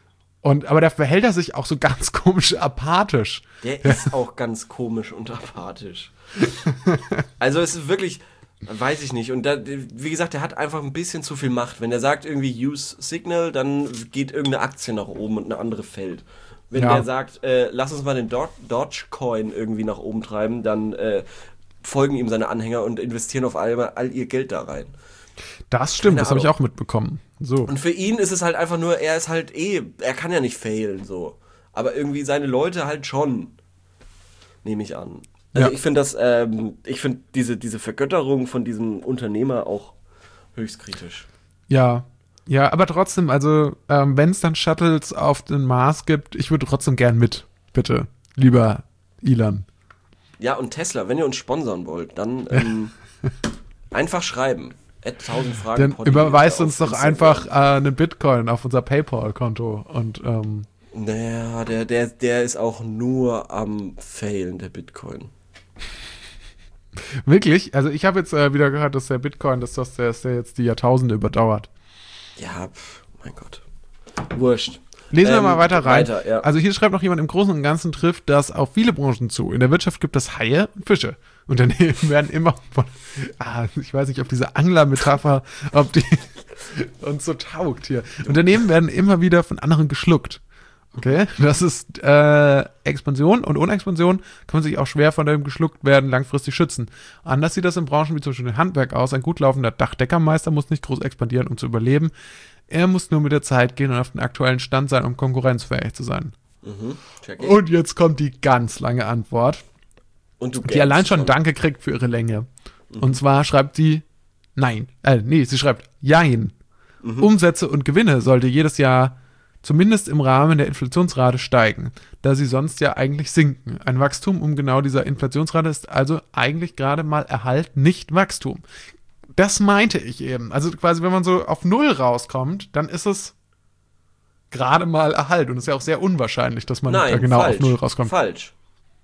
Aber da verhält er sich auch so ganz komisch apathisch. Der ist auch ganz komisch und apathisch. Also es ist wirklich, weiß ich nicht. Und da, wie gesagt, der hat einfach ein bisschen zu viel Macht. Wenn er sagt irgendwie use Signal, dann geht irgendeine Aktie nach oben und eine andere fällt. Wenn der sagt, lass uns mal den Dogecoin irgendwie nach oben treiben, dann folgen ihm seine Anhänger und investieren auf einmal all ihr Geld da rein. Das stimmt, das habe ich auch mitbekommen. So. Und für ihn ist es halt einfach nur, er ist halt er kann ja nicht failen, so. Aber irgendwie seine Leute halt schon, nehme ich an. Also ich finde diese Vergötterung von diesem Unternehmer auch höchst kritisch. Ja, aber trotzdem, also wenn es dann Shuttles auf den Mars gibt, ich würde trotzdem gern mit, bitte, lieber Elon. Ja, und Tesla, wenn ihr uns sponsern wollt, dann einfach schreiben. 1000 Fragen. Dann überweist uns doch einfach eine Bitcoin auf unser PayPal-Konto und naja, der ist auch nur am Failen, der Bitcoin. Wirklich? Also ich habe jetzt wieder gehört, dass der Bitcoin, dass der jetzt die Jahrtausende überdauert. Ja, mein Gott. Wurscht. Lesen wir mal weiter rein. Ja. Also hier schreibt noch jemand, im Großen und Ganzen trifft das auf viele Branchen zu. In der Wirtschaft gibt es Haie und Fische. Unternehmen werden immer von, ich weiß nicht, ob diese Angler-Metapher, ob die uns so taugt hier. Unternehmen werden immer wieder von anderen geschluckt. Okay, das ist Expansion, und ohne Expansion kann man sich auch schwer von dem geschluckt werden langfristig schützen. Anders sieht das in Branchen wie zum Beispiel Handwerk aus. Ein gut laufender Dachdeckermeister muss nicht groß expandieren, um zu überleben. Er muss nur mit der Zeit gehen und auf den aktuellen Stand sein, um konkurrenzfähig zu sein. Und jetzt kommt die ganz lange Antwort, die allein schon Danke kriegt für ihre Länge. Und zwar schreibt sie sie schreibt Jein. Umsätze und Gewinne sollte jedes Jahr zumindest im Rahmen der Inflationsrate steigen, da sie sonst ja eigentlich sinken. Ein Wachstum um genau dieser Inflationsrate ist also eigentlich gerade mal Erhalt, nicht Wachstum. Das meinte ich eben. Also quasi, wenn man so auf Null rauskommt, dann ist es gerade mal Erhalt. Und es ist ja auch sehr unwahrscheinlich, dass man da genau auf Null rauskommt. Falsch.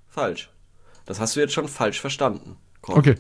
Das hast du jetzt schon falsch verstanden. Okay.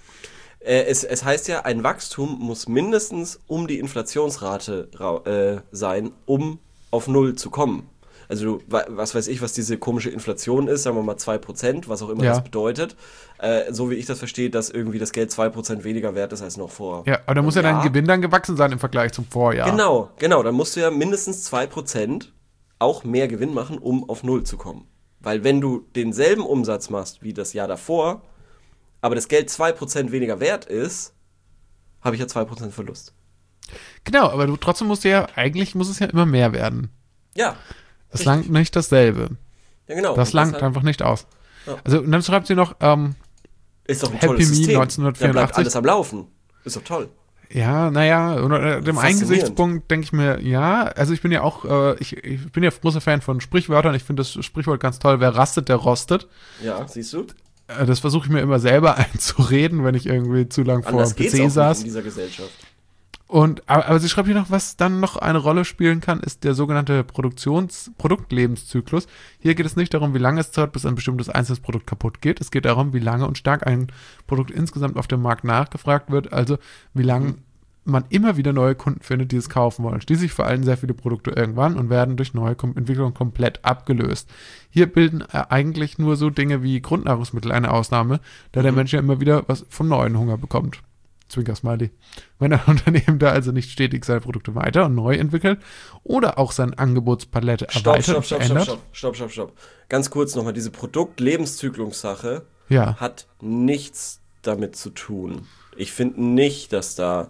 Es heißt ja, ein Wachstum muss mindestens um die Inflationsrate sein, um auf Null zu kommen. Also was weiß ich, was diese komische Inflation ist, sagen wir mal 2%, was auch immer das bedeutet. So wie ich das verstehe, dass irgendwie das Geld 2% weniger wert ist als noch vor. Ja, aber da muss ja dein Gewinn dann gewachsen sein im Vergleich zum Vorjahr. Genau, dann musst du ja mindestens 2% auch mehr Gewinn machen, um auf Null zu kommen. Weil wenn du denselben Umsatz machst wie das Jahr davor, aber das Geld 2% weniger wert ist, habe ich ja 2% Verlust. Genau, aber trotzdem muss es ja immer mehr werden. Ja. Das langt nicht dasselbe. Ja, genau. Das langt einfach nicht aus. Ja. Also, und dann schreibt sie noch, ist doch ein Happy tolles Me System. 1984. Da bleibt alles am Laufen. Ist doch toll. Ja, naja, unter dem einen Gesichtspunkt denke ich mir, ja, also ich bin ja auch, ich bin ja großer Fan von Sprichwörtern. Ich finde das Sprichwort ganz toll, wer rastet, der rostet. Ja, siehst du? Das versuche ich mir immer selber einzureden, wenn ich irgendwie zu lang vor dem PC saß. In dieser Gesellschaft. Aber sie schreibt hier noch, was dann noch eine Rolle spielen kann, ist der sogenannte Produktlebenszyklus. Hier geht es nicht darum, wie lange es dauert, bis ein bestimmtes einzelnes Produkt kaputt geht. Es geht darum, wie lange und stark ein Produkt insgesamt auf dem Markt nachgefragt wird. Also wie lange man immer wieder neue Kunden findet, die es kaufen wollen. Schließlich veralten sehr viele Produkte irgendwann und werden durch neue Entwicklungen komplett abgelöst. Hier bilden eigentlich nur so Dinge wie Grundnahrungsmittel eine Ausnahme, da der Mensch ja immer wieder was vom neuen Hunger bekommt. Zwinker-Smiley. Wenn ein Unternehmen da also nicht stetig seine Produkte weiter und neu entwickelt oder auch seine Angebotspalette erweitert und verändert. Stopp. Ganz kurz nochmal, diese Produkt-Lebenszyklus-Sache hat nichts damit zu tun. Ich finde nicht, dass das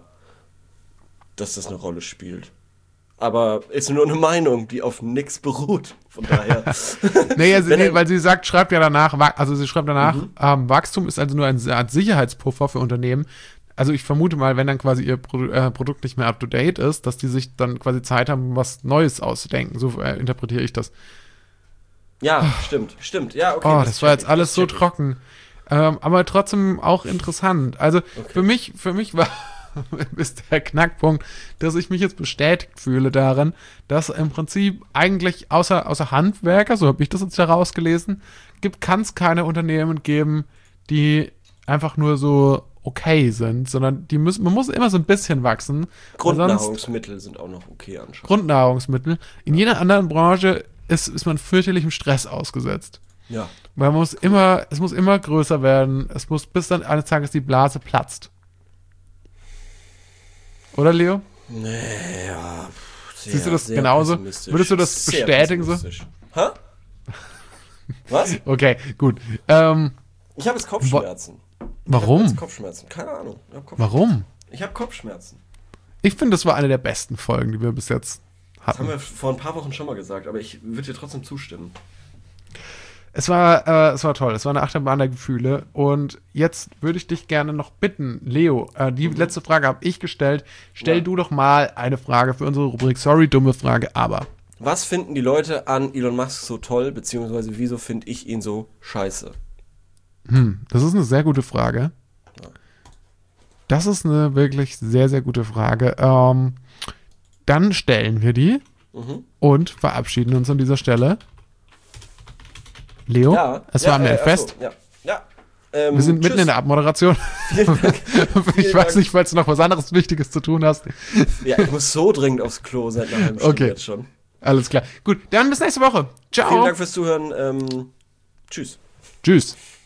eine Rolle spielt. Aber ist nur eine Meinung, die auf nichts beruht. Von daher. Weil sie schreibt danach, Wachstum ist also nur eine Art Sicherheitspuffer für Unternehmen. Also ich vermute mal, wenn dann quasi ihr Produkt nicht mehr up-to-date ist, dass die sich dann quasi Zeit haben, was Neues auszudenken. So interpretiere ich das. Ja, stimmt. Ja, okay. Das war jetzt alles so trocken. Aber trotzdem auch interessant. Also für mich war ist der Knackpunkt, dass ich mich jetzt bestätigt fühle darin, dass im Prinzip eigentlich außer Handwerker, so habe ich das jetzt herausgelesen, kann es keine Unternehmen geben, die einfach nur so okay sind, sondern man muss immer so ein bisschen wachsen. Grundnahrungsmittel sind auch noch okay anscheinend. Grundnahrungsmittel. In jeder anderen Branche ist man fürchterlichem Stress ausgesetzt. Ja. Weil es muss immer größer werden. Es muss bis dann eines Tages die Blase platzt. Oder, Leo? Nee, ja. Siehst du das genauso? Würdest du das bestätigen so? Hä? Was? Okay, gut. Ich habe jetzt Kopfschmerzen. Warum? Ich habe jetzt Kopfschmerzen. Keine Ahnung. Warum? Ich habe Kopfschmerzen. Ich finde, das war eine der besten Folgen, die wir bis jetzt hatten. Das haben wir vor ein paar Wochen schon mal gesagt, aber ich würde dir trotzdem zustimmen. Es war toll. Es war eine Achterbahn der Gefühle. Und jetzt würde ich dich gerne noch bitten, Leo, die letzte Frage habe ich gestellt. Stell du doch mal eine Frage für unsere Rubrik Sorry, dumme Frage, aber. Was finden die Leute an Elon Musk so toll, beziehungsweise wieso finde ich ihn so scheiße? Das ist eine sehr gute Frage. Das ist eine wirklich sehr, sehr gute Frage. Dann stellen wir die und verabschieden uns an dieser Stelle. Leo, es war mir ein Fest. Wir sind mitten in der Abmoderation. Ich weiß nicht, falls du noch was anderes Wichtiges zu tun hast. Ja, ich muss so dringend aufs Klo seit einer halben Stunde jetzt schon. Alles klar. Gut, dann bis nächste Woche. Ciao. Vielen Dank fürs Zuhören. Tschüss. Tschüss.